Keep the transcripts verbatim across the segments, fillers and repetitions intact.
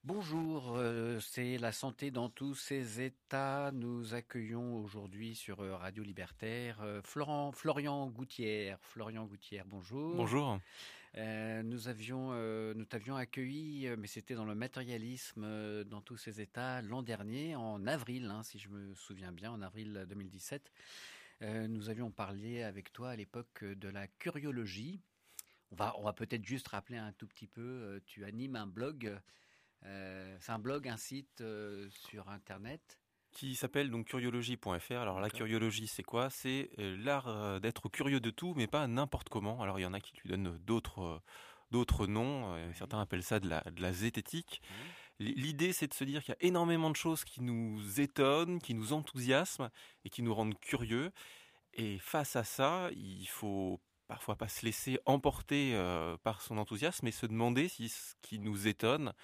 Bonjour, euh, c'est la santé dans tous ses états. Nous accueillons aujourd'hui sur euh, Radio Libertaire euh, Florent, Florian Gouttière. Florian Gouttière, bonjour. Bonjour. Euh, nous avions, euh, nous t'avions accueilli, euh, mais c'était dans le matérialisme euh, dans tous ses états l'an dernier, en avril, hein, si je me souviens bien, en avril deux mille dix-sept. Euh, nous avions parlé avec toi à l'époque de la curiologie. On va, on va peut-être juste rappeler un tout petit peu. euh, tu animes un blog. Euh, c'est un blog, un site euh, sur Internet. Qui s'appelle donc curiologie point f r. Alors la D'accord. curiologie, c'est quoi? C'est euh, l'art euh, d'être curieux de tout, mais pas n'importe comment. Alors il y en a qui lui donnent d'autres euh, d'autres noms. euh, Oui, certains appellent ça de la, de la zététique. oui. L- L'idée, c'est de se dire qu'il y a énormément de choses qui nous étonnent, qui nous enthousiasment et qui nous rendent curieux. Et face à ça, il faut parfois pas se laisser emporter euh, par son enthousiasme, mais se demander si ce qui nous étonne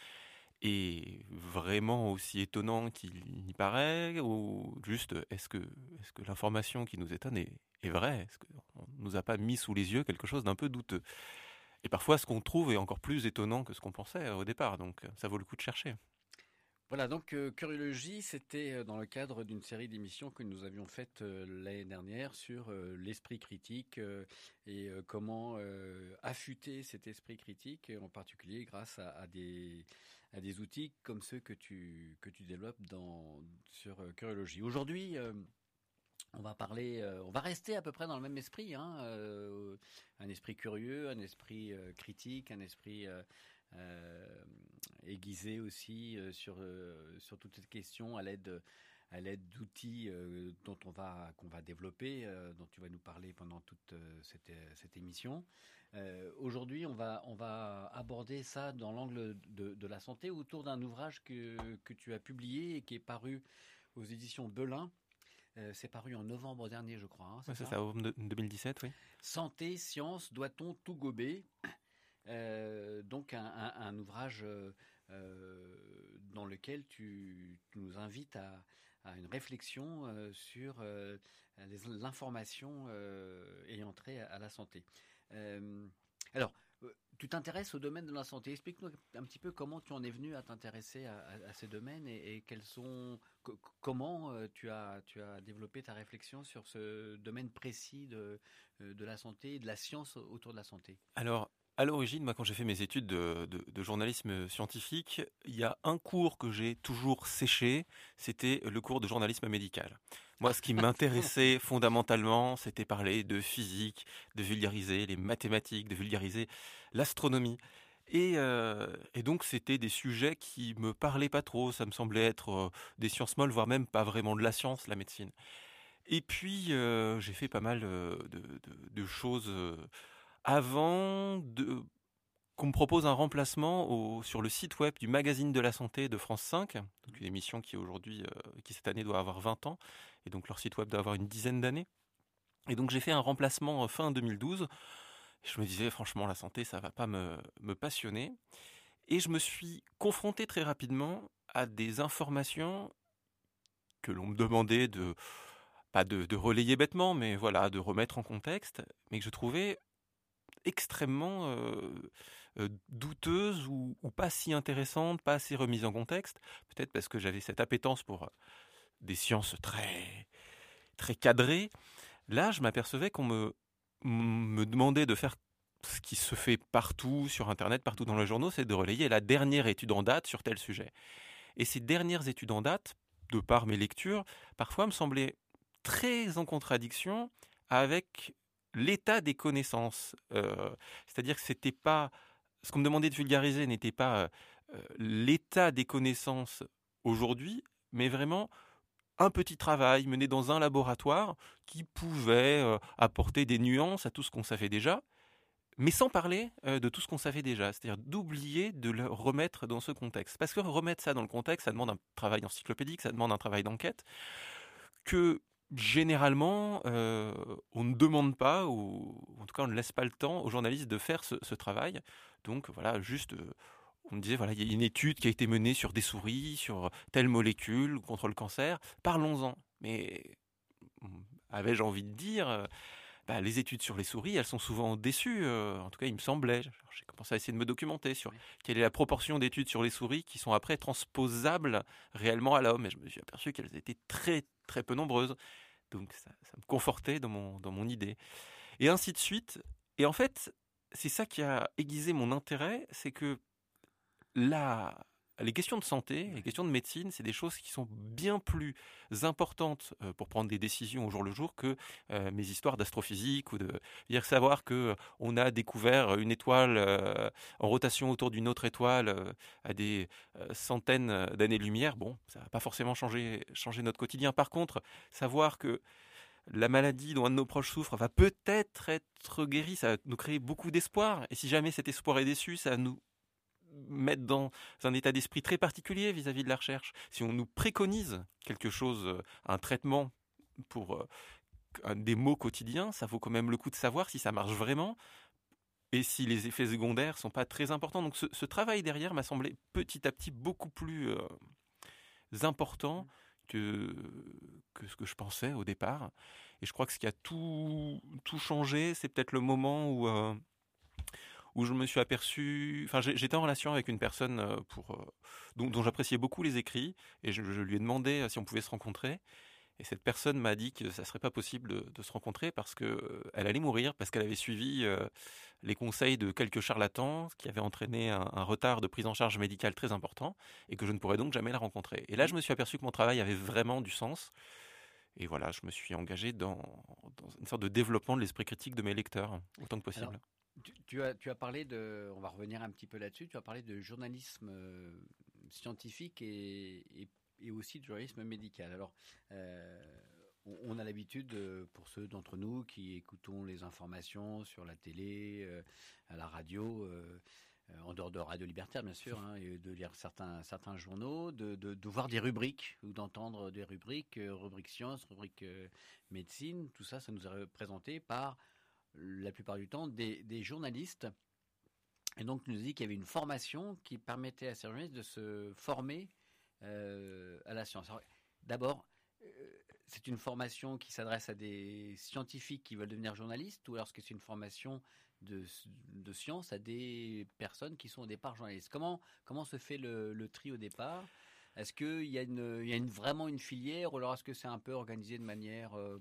est vraiment aussi étonnant qu'il y paraît, ou juste est-ce que, est-ce que l'information qui nous étonne est, est vraie? Est-ce qu'on ne nous a pas mis sous les yeux quelque chose d'un peu douteux? Et parfois, ce qu'on trouve est encore plus étonnant que ce qu'on pensait au départ, donc ça vaut le coup de chercher. Voilà, donc euh, Curiologie, c'était euh, dans le cadre d'une série d'émissions que nous avions faites euh, l'année dernière sur euh, l'esprit critique euh, et euh, comment euh, affûter cet esprit critique, et en particulier grâce à, à des, à des outils comme ceux que tu, que tu développes dans, sur euh, Curiologie. Aujourd'hui, euh, On va parler, euh, on va rester à peu près dans le même esprit, hein, euh, un esprit curieux, un esprit euh, critique, un esprit euh, euh, aiguisé aussi euh, sur euh, sur toute cette question à l'aide à l'aide d'outils euh, dont on va qu'on va développer, euh, dont tu vas nous parler pendant toute euh, cette cette émission. Euh, aujourd'hui, on va on va aborder ça dans l'angle de, de la santé autour d'un ouvrage que que tu as publié et qui est paru aux éditions Belin. Euh, c'est paru en novembre dernier, je crois, hein, c'est Ouais, c'est ça. ça, en deux mille dix-sept, oui. Santé, science, doit-on tout gober? Euh, donc un, un- un ouvrage euh, euh, dans lequel tu, tu nous invites à, à une réflexion euh, sur euh, les- l'information euh, ayant trait à, à la santé. Euh, alors, euh, tu t'intéresses au domaine de la santé. Explique-nous un petit peu comment tu en es venu à t'intéresser à, à- à ces domaines et, et quels sont, co- comment euh, tu as, tu as développé ta réflexion sur ce domaine précis de, euh, de la santé et de la science autour de la santé. Alors, à l'origine, moi, quand j'ai fait mes études de, de- de journalisme scientifique, il y a un cours que j'ai toujours séché, c'était le cours de journalisme médical. Moi, ce qui m'intéressait fondamentalement, c'était parler de physique, de vulgariser les mathématiques, de vulgariser l'astronomie. Et, euh, et donc, c'était des sujets qui me parlaient pas trop. Ça me semblait être euh, des sciences molles, voire même pas vraiment de la science, la médecine. Et puis, euh, j'ai fait pas mal euh, de, de- de choses euh, avant de, qu'on me propose un remplacement au- sur le site web du magazine de la santé de France cinq, donc une émission qui aujourd'hui, euh, qui cette année doit avoir vingt ans, et donc leur site web doit avoir une dizaine d'années. Et donc j'ai fait un remplacement euh, fin deux mille douze. Je me disais franchement la santé ça va pas me, me passionner. Et je me suis confronté très rapidement à des informations que l'on me demandait de, pas de, de relayer bêtement, mais voilà, de remettre en contexte, mais que je trouvais extrêmement euh, euh, douteuse ou, ou pas si intéressante, pas assez remise en contexte. Peut-être parce que j'avais cette appétence pour euh, des sciences très, très cadrées. Là, je m'apercevais qu'on me, me demandait de faire ce qui se fait partout sur Internet, partout dans les journaux, c'est de relayer la dernière étude en date sur tel sujet. Et ces dernières études en date, de par mes lectures, parfois me semblaient très en contradiction avec l'état des connaissances. Euh, c'est-à-dire que c'était pas ce qu'on me demandait de vulgariser n'était pas euh, l'état des connaissances aujourd'hui, mais vraiment un petit travail mené dans un laboratoire qui pouvait euh, apporter des nuances à tout ce qu'on savait déjà, mais sans parler euh, de tout ce qu'on savait déjà, c'est-à-dire d'oublier de le remettre dans ce contexte. Parce que remettre ça dans le contexte, ça demande un travail encyclopédique, ça demande un travail d'enquête, que généralement, euh, on ne demande pas, ou en tout cas on ne laisse pas le temps aux journalistes de faire ce, ce travail. Donc voilà, juste, euh, on me disait, voilà, il y a une étude qui a été menée sur des souris, sur telle molécule contre le cancer, parlons-en. Mais avais-je envie de dire, bah, les études sur les souris, elles sont souvent déçues. euh, en tout cas, il me semblait. Alors, j'ai commencé à essayer de me documenter sur Oui. quelle est la proportion d'études sur les souris qui sont après transposables réellement à l'homme. Et je me suis aperçu qu'elles étaient très, très peu nombreuses. Donc, ça, ça me confortait dans mon, dans mon idée. Et ainsi de suite. Et en fait, c'est ça qui a aiguisé mon intérêt, c'est que là, les questions de santé, les Ouais. questions de médecine, c'est des choses qui sont bien plus importantes euh, pour prendre des décisions au jour le jour que euh, mes histoires d'astrophysique ou de dire savoir que euh, on a découvert une étoile euh, en rotation autour d'une autre étoile euh, à des euh, centaines d'années-lumière. Bon, ça va pas forcément changer, changer notre quotidien. Par contre, savoir que la maladie dont un de nos proches souffre va peut-être être guérie, ça va nous créer beaucoup d'espoir. Et si jamais cet espoir est déçu, ça va nous mettre dans un état d'esprit très particulier vis-à-vis de la recherche. Si on nous préconise quelque chose, euh, un traitement pour euh, un- des maux quotidiens, ça vaut quand même le coup de savoir si ça marche vraiment et si les effets secondaires sont pas très importants. Donc ce, ce travail derrière m'a semblé petit à petit beaucoup plus euh, important que, que ce que je pensais au départ. Et je crois que ce qui a tout, tout changé, c'est peut-être le moment où... euh, où je me suis aperçu, enfin j'ai- j'étais en relation avec une personne euh, pour, euh, dont, dont j'appréciais beaucoup les écrits et je, je lui ai demandé euh, si on pouvait se rencontrer et cette personne m'a dit que ça serait pas possible de, de se rencontrer parce que euh, elle allait mourir parce qu'elle avait suivi euh, les conseils de quelques charlatans, ce qui avait entraîné un, un retard de prise en charge médicale très important et que je ne pourrais donc jamais la rencontrer. Et là je me suis aperçu que mon travail avait vraiment du sens. Et voilà, je me suis engagé dans, dans une sorte de développement de l'esprit critique de mes lecteurs, autant que Alors, possible. tu, tu as, tu as parlé de, on va revenir un petit peu là-dessus, tu as parlé de journalisme euh, scientifique et, et, et aussi de journalisme médical. Alors, euh, on, on a l'habitude, euh, pour ceux d'entre nous qui écoutons les informations sur la télé, euh, à la radio, euh, euh, en dehors de Radio Libertaire bien sûr, hein, et de lire certains, certains journaux, de, de, de voir des rubriques ou d'entendre des rubriques, euh, rubrique sciences, rubrique euh, médecine, tout ça, ça nous est présenté par la plupart du temps des, des journalistes. Et donc, tu nous dis qu'il y avait une formation qui permettait à ces journalistes de se former euh, à la science. Alors, d'abord, euh, c'est une formation qui s'adresse à des scientifiques qui veulent devenir journalistes ou alors est-ce que c'est une formation de, de science à des personnes qui sont au départ journalistes? Comment, comment se fait le, le tri au départ? Est-ce qu'il y a, une, il y a une, vraiment une filière ou alors est-ce que c'est un peu organisé de manière, euh,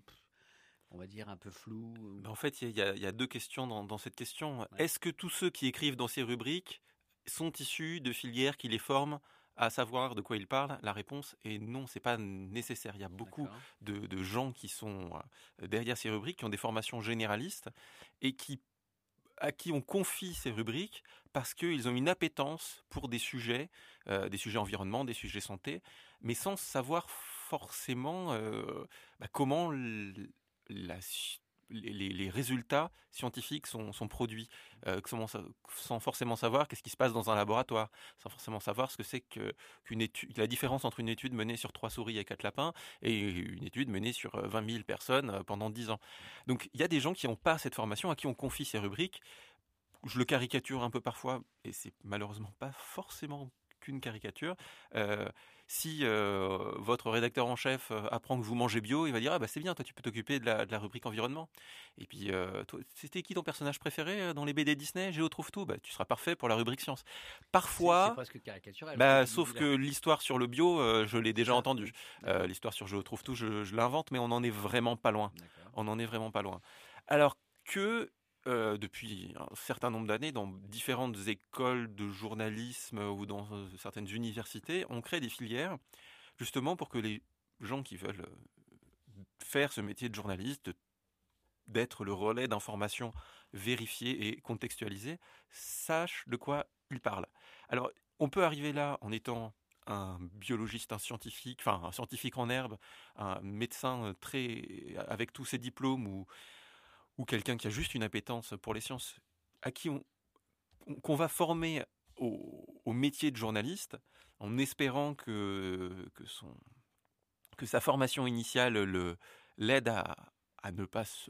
on va dire, un peu floue ou... Ben, en fait, il y, a- il y a deux questions dans, dans cette question. Ouais. Est-ce que tous ceux qui écrivent dans ces rubriques sont issus de filières qui les forment à savoir de quoi ils parlent? La réponse est non, c'est pas nécessaire. Il y a beaucoup D'accord. de, de gens qui sont euh, derrière ces rubriques, qui ont des formations généralistes et qui, à qui on confie ces rubriques parce qu'ils ont une appétence pour des sujets, euh, des sujets environnement, des sujets santé, mais sans savoir forcément euh, bah, comment l- la sci- les, les- les résultats scientifiques sont, sont produits, euh, sans, sa- sans forcément savoir qu'est-ce qui se passe dans un laboratoire, sans forcément savoir ce que c'est que, qu'une étude, la différence entre une étude menée sur trois souris et quatre lapins et une étude menée sur euh, vingt mille personnes euh, pendant dix ans. Donc il y a des gens qui n'ont pas cette formation, à qui on confie ces rubriques. Je le caricature un peu parfois, et c'est malheureusement pas forcément qu'une caricature. Euh, si euh, votre rédacteur en chef euh, apprend que vous mangez bio, il va dire ah bah c'est bien, toi tu peux t'occuper de la, de la rubrique environnement. Et puis euh, toi, c'était qui ton personnage préféré euh, dans les B D Disney? Géo trouve tout, bah tu seras parfait pour la rubrique science. C'est, c'est Parfois. presque caricatural ce que Bah, tu nous sauf dis que là. l'histoire sur le bio, euh, je l'ai C'est déjà ça? Oui. entendue. Euh, D'accord. l'histoire sur Géo trouve tout, je, je l'invente, mais on en est vraiment pas loin. D'accord. On en est vraiment pas loin. Alors que euh, depuis un certain nombre d'années, dans différentes écoles de journalisme ou dans euh, certaines universités, on crée des filières justement pour que les gens qui veulent euh, faire ce métier de journaliste, d'être le relais d'informations vérifiées et contextualisées, sachent de quoi ils parlent. Alors, on peut arriver là en étant un biologiste, un scientifique, enfin un scientifique en herbe, un médecin euh, très avec tous ses diplômes ou, ou quelqu'un qui a juste une appétence pour les sciences, à qui on, on- qu'on va former au, au métier de journaliste, en espérant que, que, son, que sa formation initiale le, l'aide à, à ne pas se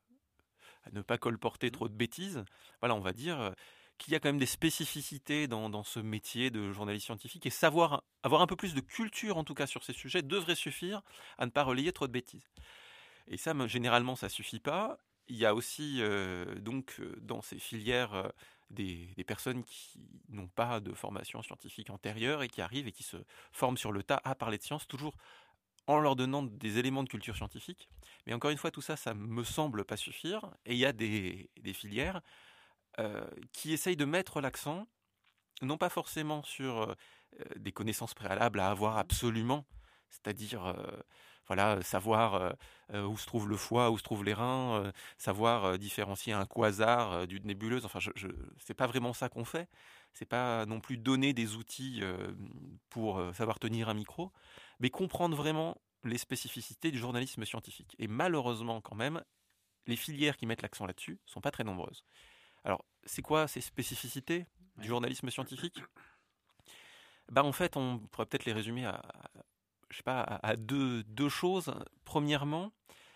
à ne pas colporter Mhm. trop de bêtises. Voilà, on va dire euh, qu'il y a quand même des spécificités dans, dans ce métier de journaliste scientifique et savoir avoir un peu plus de culture en tout cas sur ces sujets devrait suffire à ne pas relayer trop de bêtises. Et ça, me- généralement, ça suffit pas. il y a aussi euh, donc euh, dans ces filières euh, des, des personnes qui n'ont pas de formation scientifique antérieure et qui arrivent et qui se forment sur le tas à parler de science, toujours en leur donnant des éléments de culture scientifique. Mais encore une fois, tout ça, ça me semble pas suffire. Et il y a des, des filières euh, qui essayent de mettre l'accent, non pas forcément sur euh, des connaissances préalables à avoir absolument, c'est-à-dire euh, voilà, savoir euh, euh, où se trouve le foie, où se trouvent les reins, euh, savoir euh, différencier un quasar euh, d'une nébuleuse. Enfin, je, je, c'est pas vraiment ça qu'on fait. C'est pas non plus donner des outils euh, pour euh, savoir tenir un micro, mais comprendre vraiment les spécificités du journalisme scientifique. Et malheureusement, quand même, les filières qui mettent l'accent là-dessus sont pas très nombreuses. Alors, c'est quoi ces spécificités du journalisme scientifique? Bah, en fait, on pourrait peut-être les résumer à, je sais pas, à, à deux, deux choses. Premièrement,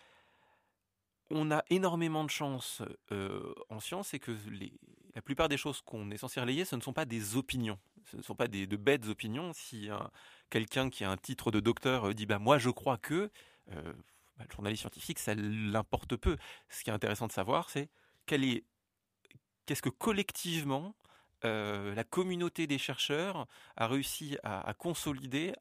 on a énormément de chance euh, en science, c'est que les, la plupart des choses qu'on est censé relayer, ce ne sont pas des opinions. Ce ne sont pas des, de bêtes opinions. Si un, quelqu'un qui a un titre de docteur euh, dit bah, « moi je crois que euh, bah, », le journaliste scientifique, ça l'importe peu. Ce qui est intéressant de savoir, c'est quel est, qu'est-ce que collectivement euh, la communauté des chercheurs a réussi à, à consolider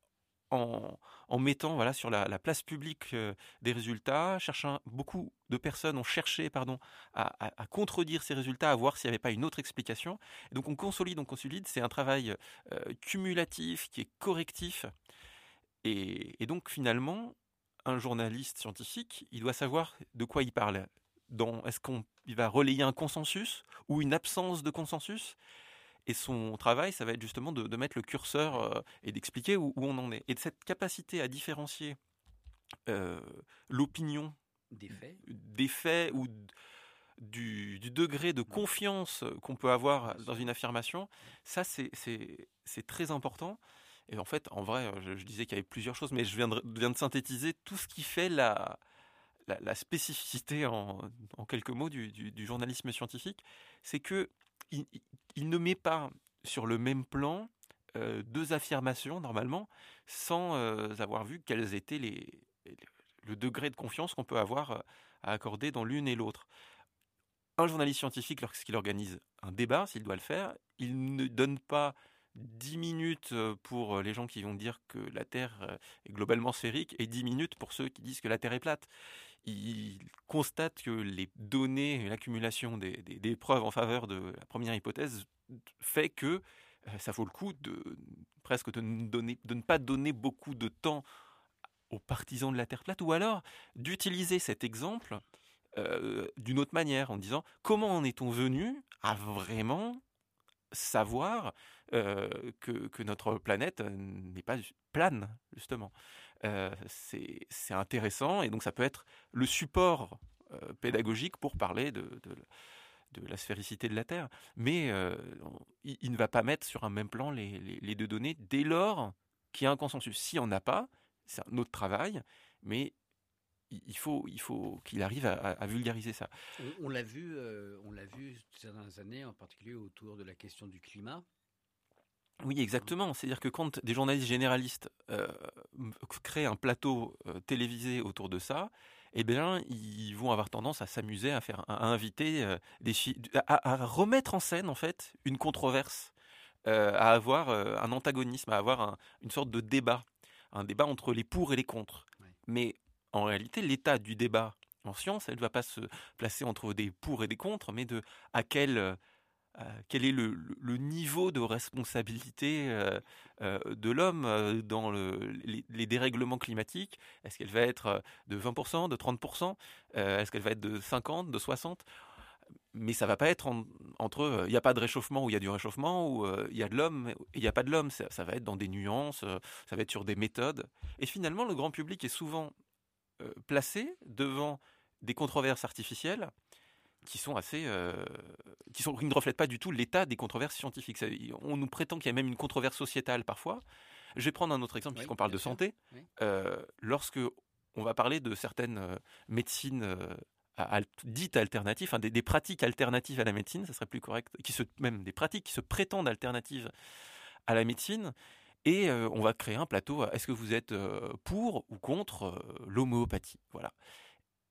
en, en mettant voilà, sur la, la place publique euh, des résultats. Cherchant, beaucoup de personnes ont cherché pardon, à, à, à contredire ces résultats, à voir s'il n'y avait pas une autre explication. Et donc on consolide, on consolide. C'est un travail euh, cumulatif qui est correctif. Et, et donc finalement, un journaliste scientifique, il doit savoir de quoi il parle. Dans, est-ce qu'il va relayer un consensus ou une absence de consensus? Et son travail, ça va être justement de, de mettre le curseur euh, et d'expliquer où, où on en est. Et de cette capacité à différencier euh, l'opinion des faits, des faits ou du, du degré de confiance qu'on peut avoir dans une affirmation, ça c'est, c'est, c'est très important. Et en fait, en vrai, je, je disais qu'il y avait plusieurs choses, mais je viens de, viens de synthétiser tout ce qui fait la, la, la spécificité en, en quelques mots du, du, du journalisme scientifique. C'est que il, il ne met pas sur le même plan euh, deux affirmations normalement sans euh, avoir vu quels étaient les, le degré de confiance qu'on peut avoir euh, à accorder dans l'une et l'autre. Un journaliste scientifique, lorsqu'il organise un débat, s'il doit le faire, il ne donne pas dix minutes pour les gens qui vont dire que la Terre est globalement sphérique et dix minutes pour ceux qui disent que la Terre est plate. Il constate que les données, l'accumulation des, des, des preuves en faveur de la première hypothèse fait que ça vaut le coup de presque de ne, donner, de ne pas donner beaucoup de temps aux partisans de la Terre plate, ou alors d'utiliser cet exemple euh, d'une autre manière, en disant comment en est-on venu à vraiment savoir euh, que, que notre planète n'est pas plane, justement. Euh, c'est, c'est intéressant, et donc ça peut être le support euh, pédagogique pour parler de, de, de la sphéricité de la Terre. Mais euh, on, il, il ne va pas mettre sur un même plan les, les, les deux données dès lors qu'il y a un consensus. S'il n'y en a pas, c'est un autre travail, mais il faut, il faut qu'il arrive à, à vulgariser ça. On, on l'a vu, euh, on l'a vu ces dernières années, en particulier autour de la question du climat. Oui, exactement. C'est-à-dire que quand des journalistes généralistes euh, créent un plateau euh, télévisé autour de ça, eh bien, ils vont avoir tendance à s'amuser, à faire, à inviter euh, des à, à remettre en scène en fait une controverse, euh, à avoir euh, un antagonisme, à avoir un, une sorte de débat, un débat entre les pour et les contre. Ouais. Mais en réalité, l'état du débat en science, elle ne va pas se placer entre des pour et des contre, mais de à quel euh, quel est le, le niveau de responsabilité euh, euh, de l'homme euh, dans le, les, les dérèglements climatiques? Est-ce qu'elle va être de vingt pour cent, de trente pour cent? euh, Est-ce qu'elle va être de cinquante, de soixante? Mais ça va pas être en, entre il n'y a pas de réchauffement ou il y a du réchauffement, ou il euh, y a de l'homme et il n'y a pas de l'homme. Ça, ça va être dans des nuances, euh, ça va être sur des méthodes. Et finalement, le grand public est souvent euh, placé devant des controverses artificielles qui sont assez, euh, qui, sont, qui ne reflètent pas du tout l'état des controverses scientifiques. Ça, on nous prétend qu'il y a même une controverse sociétale parfois. Je vais prendre un autre exemple, oui, puisqu'on parle de sûr. santé. Oui. Euh, lorsque on va parler de certaines euh, médecines euh, al- dites alternatives, enfin, des, des pratiques alternatives à la médecine, ça serait plus correct, qui se, même des pratiques qui se prétendent alternatives à la médecine, et euh, on va créer un plateau. Est-ce que vous êtes euh, pour ou contre euh, l'homéopathie? Voilà.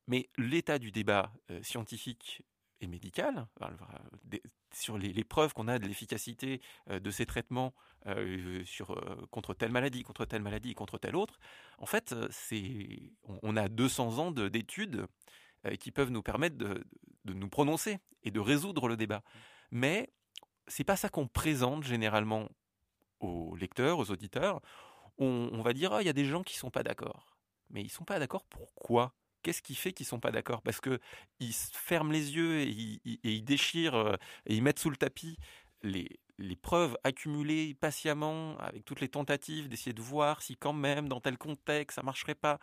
Mais l'état du débat euh, scientifique et médical, alors, des- sur les, les preuves qu'on a de l'efficacité euh, de ces traitements euh, sur, euh, contre telle maladie, contre telle maladie, contre telle autre, en fait, euh, c'est, on, on a deux cents ans de- d'études euh, qui peuvent nous permettre de, de nous prononcer et de résoudre le débat. Mais c'est pas ça qu'on présente généralement aux lecteurs, aux auditeurs. On, on va dire, ah, il y a des gens qui sont pas d'accord. Mais ils sont pas d'accord pourquoi? Qu'est-ce qui fait qu'ils sont pas d'accord? Parce que ils se ferment les yeux et ils, ils- et ils déchirent euh, et ils mettent sous le tapis les, les preuves accumulées patiemment avec toutes les tentatives d'essayer de voir si quand même dans tel contexte ça marcherait pas.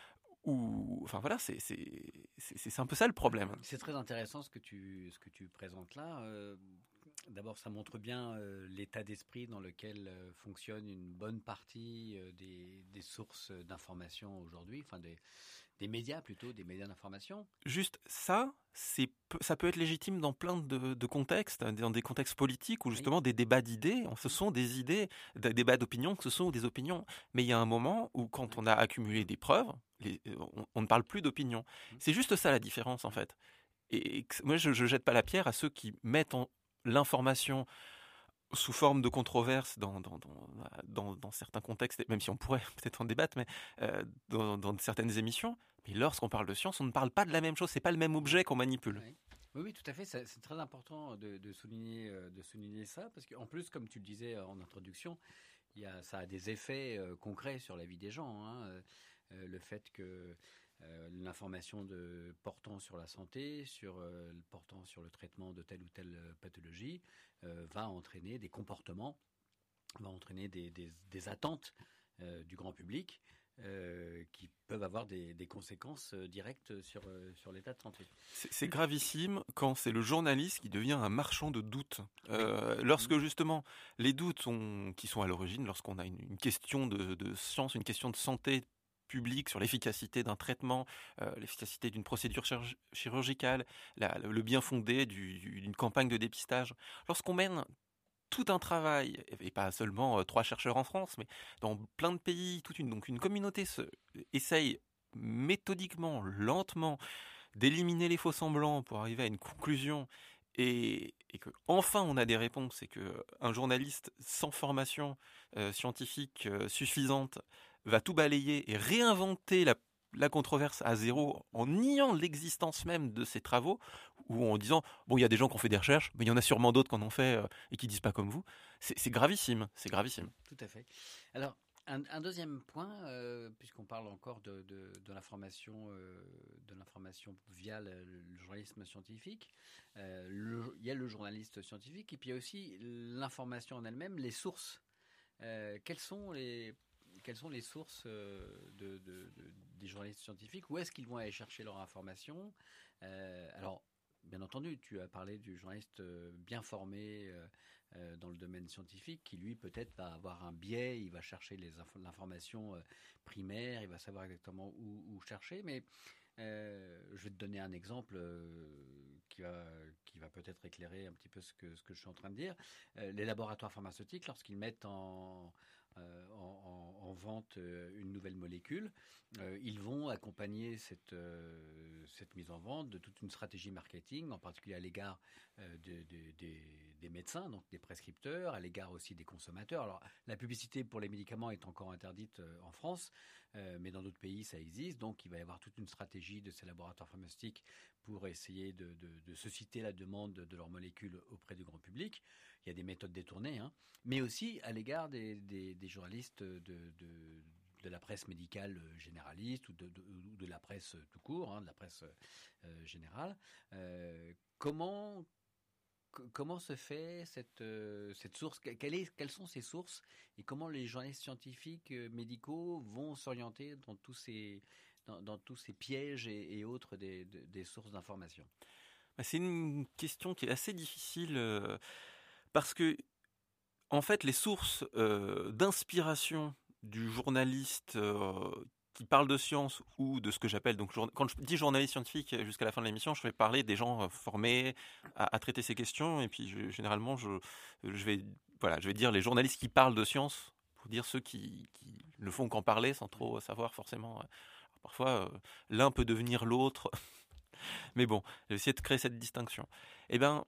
Ou enfin voilà, c'est c'est c'est c'est un peu ça le problème. C'est très intéressant ce que tu, ce que tu présentes là. Euh, D'abord, ça montre bien euh, l'état d'esprit dans lequel euh, fonctionne une bonne partie euh, des, des sources d'information aujourd'hui, enfin des, des médias plutôt, des médias d'information. Juste ça, c'est peu- ça peut être légitime dans plein de, de contextes, hein, dans des contextes politiques où Oui, justement des débats d'idées, ce sont des idées, des débats d'opinion, que ce sont des opinions. Mais il y a un moment où quand oui. on a accumulé des preuves, les- on, on ne parle plus d'opinion. Mmh. C'est juste ça la différence en fait. Et, et que- moi je, je jette pas la pierre à ceux qui mettent en- l'information sous forme de controverse dans, dans, dans, dans, dans certains contextes, même si on pourrait peut-être en débattre, mais euh, dans, dans certaines émissions. Mais lorsqu'on parle de science, on ne parle pas de la même chose, c'est pas le même objet qu'on manipule. Oui. Oui, oui, tout à fait. C'est c'est très important de, de souligner, euh, de souligner ça, parce qu'en plus, comme tu le disais euh, en introduction, il y a, ça a des effets euh, concrets sur la vie des gens, hein. Euh, euh, le fait que euh, l'information de, portant sur la santé, sur, euh, portant sur le traitement de telle ou telle euh, pathologie, euh, va entraîner des comportements, va entraîner des, des, des attentes euh, du grand public euh, qui peuvent avoir des, des conséquences euh, directes sur, euh, sur l'état de santé. C'est c'est gravissime quand c'est le journaliste qui devient un marchand de doutes. Oui. Euh, Mmh. lorsque justement les doutes sont, qui sont à l'origine, lorsqu'on a une, une question de, de science, une question de santé publique sur l'efficacité d'un traitement, euh, l'efficacité d'une procédure chirurg- chirurgicale, la- le bien fondé du- du- d'une campagne de dépistage. Lorsqu'on mène tout un travail, et pas seulement euh, trois chercheurs en France, mais dans plein de pays, toute une, donc une communauté se, essaye méthodiquement, lentement, d'éliminer les faux semblants pour arriver à une conclusion et, et que enfin on a des réponses et que un journaliste sans formation euh, scientifique euh, suffisante va tout balayer et réinventer la, la controverse à zéro en niant l'existence même de ces travaux ou en disant bon il y a des gens qui ont fait des recherches mais il y en a sûrement d'autres qui en ont fait euh, et qui disent pas comme vous, c'est c'est gravissime, c'est gravissime. Tout à fait. Alors, un, un deuxième point, euh, puisqu'on parle encore de, de, de l'information, euh, de l'information via le, le journalisme scientifique, euh, le- il y a le journaliste scientifique et puis il y a aussi l'information en elle-même, les sources. Euh, quelles sont les quelles sont les sources euh, de, de- de- des journalistes scientifiques? Où est-ce qu'ils vont aller chercher leur information? Euh, alors, bien entendu, tu as parlé du journaliste euh, bien formé euh, euh, dans le domaine scientifique, qui lui peut-être va avoir un biais, il va chercher les infos- l'information euh, primaire, il va savoir exactement où, où chercher, mais euh, je vais te donner un exemple euh, qui va, qui va peut-être éclairer un petit peu ce que, ce que je suis en train de dire. Euh, les laboratoires pharmaceutiques, lorsqu'ils mettent en, euh, en, en- en vente euh, une nouvelle molécule, euh, ils vont accompagner cette, euh, cette mise en vente de toute une stratégie marketing, en particulier à l'égard euh, de- de- des, des médecins, donc des prescripteurs, à l'égard aussi des consommateurs. Alors, la publicité pour les médicaments est encore interdite euh, en France, euh, mais dans d'autres pays, ça existe. Donc, il va y avoir toute une stratégie de ces laboratoires pharmaceutiques pour essayer de, de, de susciter la demande de leurs molécules auprès du grand public. Il y a des méthodes détournées, hein, mais aussi à l'égard des, des, des journalistes de, de, de la presse médicale généraliste ou de, de, ou de la presse tout court, hein, de la presse euh, générale. Euh, comment Comment se fait cette, euh, cette source? Quelle est, quelles sont ces sources et comment les journalistes scientifiques euh, médicaux vont s'orienter dans tous ces, dans, dans tous ces pièges et, et autres des, des, des sources d'information? Bah, c'est une question qui est assez difficile euh, parce que en fait, les sources euh, d'inspiration du journaliste euh, qui parle de science ou de ce que j'appelle, donc jour- quand je dis journaliste scientifique jusqu'à la fin de l'émission, je vais parler des gens euh, formés à, à traiter ces questions et puis je- généralement je, je vais voilà, je vais dire les journalistes qui parlent de science pour dire ceux qui, qui ne font qu'en parler sans trop savoir forcément. euh, Parfois, euh, l'un peut devenir l'autre. Mais bon, j'ai essayé de créer cette distinction. Eh bien,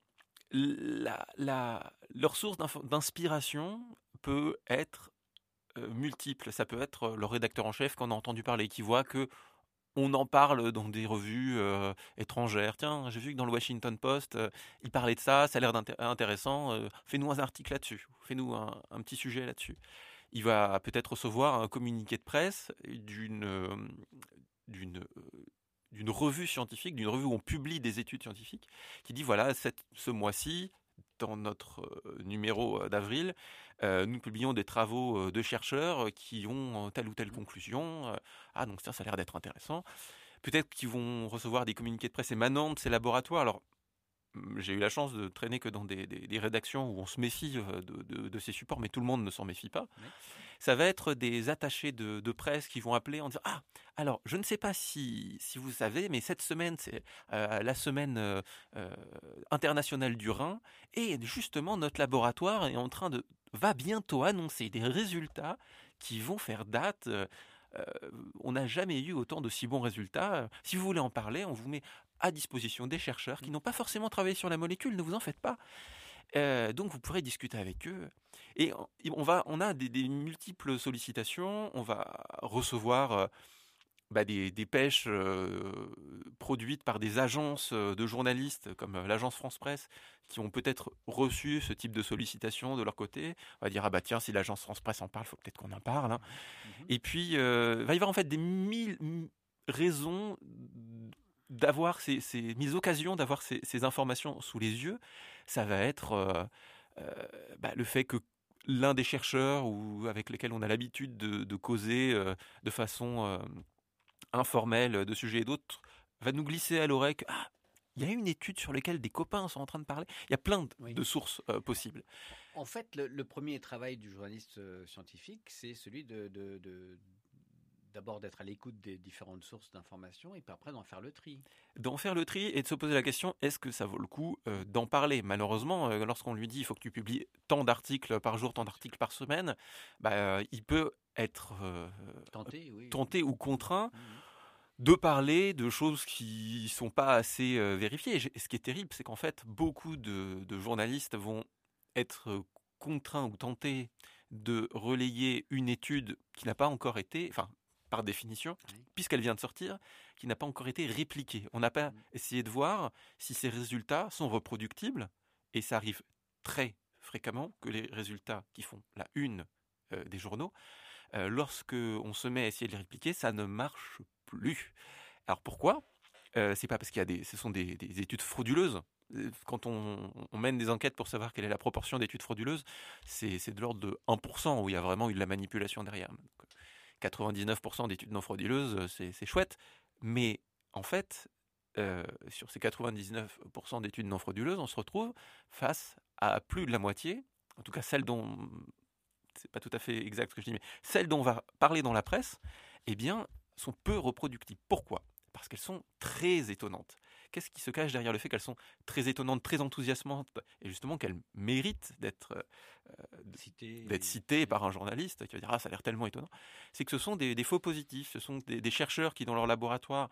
la, la, leur source d'inspiration peut être euh, multiple. Ça peut être le rédacteur en chef qu'on a entendu parler, qui voit que on en parle dans des revues euh, étrangères. Tiens, j'ai vu que dans le Washington Post, euh, il parlait de ça, ça a l'air intéressant. Euh, fais-nous un article là-dessus, fais-nous un, un petit sujet là-dessus. Il va peut-être recevoir un communiqué de presse d'une euh, d'une euh, d'une revue scientifique, d'une revue où on publie des études scientifiques, qui dit voilà, cette, ce mois-ci, dans notre euh, numéro d'avril, euh, nous publions des travaux euh, de chercheurs qui ont telle ou telle conclusion. Euh, ah, donc ça, ça a l'air d'être intéressant. Peut-être qu'ils vont recevoir des communiqués de presse émanant de ces laboratoires. Alors, j'ai eu la chance de traîner que dans des, des, des rédactions où on se méfie de, de, de ces supports, mais tout le monde ne s'en méfie pas. Oui. Ça va être des attachés de, de presse qui vont appeler en disant « Ah, alors, je ne sais pas si, si vous savez, mais cette semaine, c'est euh, la semaine euh, internationale du rein, et justement, notre laboratoire est en train de, va bientôt annoncer des résultats qui vont faire date. Euh, euh, on n'a jamais eu autant de si bons résultats. Si vous voulez en parler, on vous met à disposition des chercheurs qui n'ont pas forcément travaillé sur la molécule, ne vous en faites pas. Euh, donc vous pourrez discuter avec eux. Et on, va, on a des, des multiples sollicitations, on va recevoir euh, bah, des, des pêches euh, produites par des agences de journalistes comme euh, l'agence France Presse qui ont peut-être reçu ce type de sollicitation de leur côté. On va dire, ah bah tiens, si l'agence France Presse en parle, il faut peut-être qu'on en parle. Hein. Mmh. Et puis, euh, il va y avoir en fait des mille raisons d'avoir ces, ces mises occasions d'avoir ces, ces informations sous les yeux. Ça va être euh, euh, bah, le fait que l'un des chercheurs ou avec lesquels on a l'habitude de, de causer euh, de façon euh, informelle de sujets et d'autres va nous glisser à l'oreille que ah, il y a une étude sur laquelle des copains sont en train de parler. Il y a plein de, oui. de sources euh, possibles. En fait, le, le premier travail du journaliste euh, scientifique, c'est celui de, de, de d'abord d'être à l'écoute des différentes sources d'informations et puis après d'en faire le tri. D'en faire le tri et de se poser la question, est-ce que ça vaut le coup euh, d'en parler ? Malheureusement, euh, lorsqu'on lui dit il faut que tu publies tant d'articles par jour, tant d'articles par semaine, bah, euh, il peut être euh, tenté, oui. tenté ou contraint mmh. de parler de choses qui ne sont pas assez euh, vérifiées. Et ce qui est terrible, c'est qu'en fait, beaucoup de, de journalistes vont être contraints ou tentés de relayer une étude qui n'a pas encore été... Enfin, par définition, oui. puisqu'elle vient de sortir, qui n'a pas encore été répliquée. On n'a pas mmh. essayé de voir si ces résultats sont reproductibles, et ça arrive très fréquemment que les résultats qui font la une euh, des journaux, euh, lorsque on se met à essayer de les répliquer, ça ne marche plus. Alors pourquoi ? euh, C'est pas parce qu'il y a des, ce sont des, des études frauduleuses. Quand on, on mène des enquêtes pour savoir quelle est la proportion d'études frauduleuses, c'est, c'est de l'ordre de un pour cent où il y a vraiment eu de la manipulation derrière. Donc, quatre-vingt-dix-neuf pour cent d'études non frauduleuses, c'est, c'est chouette. Mais en fait, euh, sur ces quatre-vingt-dix-neuf pour cent d'études non frauduleuses, on se retrouve face à plus de la moitié, en tout cas celles dont, c'est pas tout à fait exact ce que je dis, mais celles dont on va parler dans la presse, eh bien, sont peu reproductibles. Pourquoi ? Parce qu'elles sont très étonnantes. Qu'est-ce qui se cache derrière le fait qu'elles sont très étonnantes, très enthousiasmantes, et justement qu'elles méritent d'être, euh, Cité, d'être citées par un journaliste qui va dire « Ah, ça a l'air tellement étonnant ». C'est que ce sont des, des faux positifs, ce sont des, des chercheurs qui, dans leur laboratoire,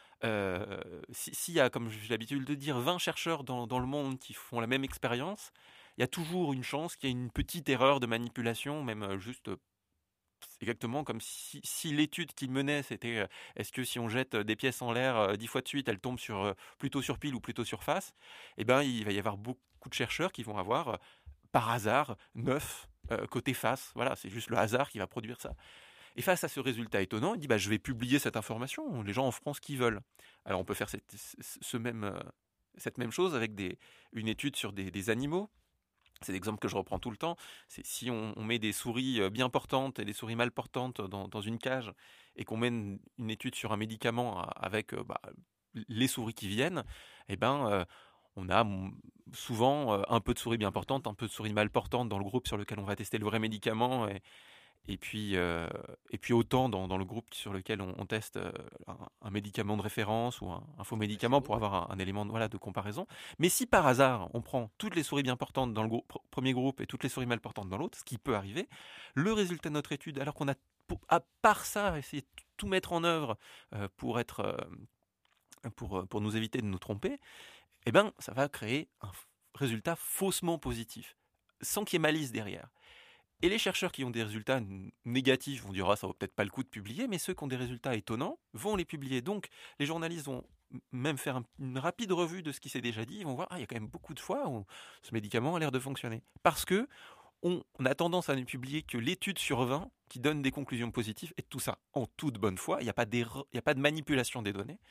euh, s'il si y a, comme j'ai l'habitude de dire, vingt chercheurs dans, dans le monde qui font la même expérience, il y a toujours une chance qu'il y ait une petite erreur de manipulation, même juste... Exactement comme si, si l'étude qu'il menait, c'était euh, est-ce que si on jette des pièces en l'air euh, dix fois de suite, elles tombent sur, euh, plutôt sur pile ou plutôt sur face, eh ben, il va y avoir beaucoup de chercheurs qui vont avoir, euh, par hasard, neuf euh, côté face. Voilà, c'est juste le hasard qui va produire ça. Et face à ce résultat étonnant, il dit bah, je vais publier cette information, les gens en feront ce qu'ils veulent. Alors on peut faire cette, ce même, euh, cette même chose avec des, une étude sur des, des animaux. C'est l'exemple que je reprends tout le temps. C'est si on, on met des souris bien portantes et des souris mal portantes dans, dans une cage et qu'on mène une étude sur un médicament avec bah, les souris qui viennent, eh ben, euh, on a souvent euh, un peu de souris bien portantes, un peu de souris mal portantes dans le groupe sur lequel on va tester le vrai médicament. Et, et, puis, euh, et puis autant dans, dans le groupe sur lequel on, on teste euh, un, un médicament de référence ou un, un faux médicament pour avoir un, un élément de, voilà, de comparaison. Mais si par hasard on prend toutes les souris bien portantes dans le groupe, premier groupe et toutes les souris mal portantes dans l'autre, ce qui peut arriver, le résultat de notre étude, alors qu'on a à part ça essayé tout mettre en œuvre euh, pour, être, euh, pour, pour nous éviter de nous tromper, eh ben, ça va créer un résultat faussement positif, sans qu'il y ait malice derrière. Et les chercheurs qui ont des résultats n- négatifs vont dire ah, ça vaut peut-être pas le coup de publier, mais ceux qui ont des résultats étonnants vont les publier. Donc les journalistes vont m- même faire un- une rapide revue de ce qui s'est déjà dit, ils vont voir ah, il y a quand même beaucoup de fois où ce médicament a l'air de fonctionner. Parce que on, on a tendance à ne publier que l'étude sur vingt qui donne des conclusions positives, et tout ça en toute bonne foi, il n'y a pas d'erreur- il n'y a pas de manipulation des données.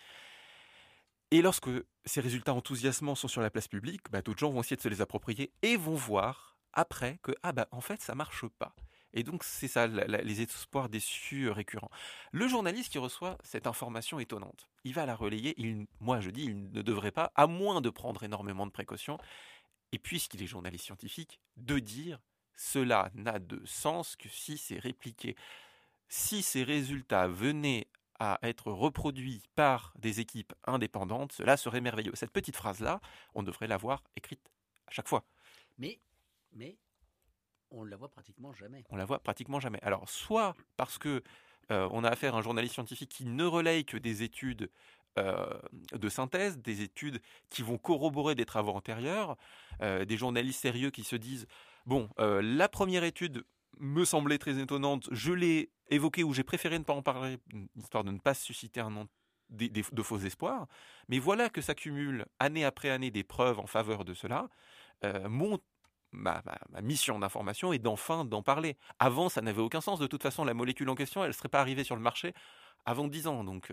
Et lorsque ces résultats enthousiasmants sont sur la place publique, bah, d'autres gens vont essayer de se les approprier et vont voir après que ah bah en fait ça marche pas. Et donc c'est ça la- la- les espoirs déçus euh, récurrents. Le journaliste qui reçoit cette information étonnante, il va la relayer. Il, moi je dis il ne devrait pas, à moins de prendre énormément de précautions. Et puisqu'il est journaliste scientifique, de dire cela n'a de sens que si c'est répliqué. Si ces résultats venaient à être reproduits par des équipes indépendantes, cela serait merveilleux. Cette petite phrase-là, on devrait l'avoir écrite à chaque fois. Mais, mais on ne la voit pratiquement jamais. On la voit pratiquement jamais. Alors, soit parce que euh, on a affaire à un journaliste scientifique qui ne relaye que des études euh, de synthèse, des études qui vont corroborer des travaux antérieurs, euh, des journalistes sérieux qui se disent bon, euh, la première étude me semblait très étonnante, je l'ai évoquée ou j'ai préféré ne pas en parler, histoire de ne pas susciter un nom des, des- de faux espoirs, mais voilà que s'accumulent année après année des preuves en faveur de cela. Euh, mon Ma, ma- ma mission d'information est d'enfin d'en parler. Avant, ça n'avait aucun sens. De toute façon, la molécule en question, elle ne serait pas arrivée sur le marché avant dix ans. Donc, euh,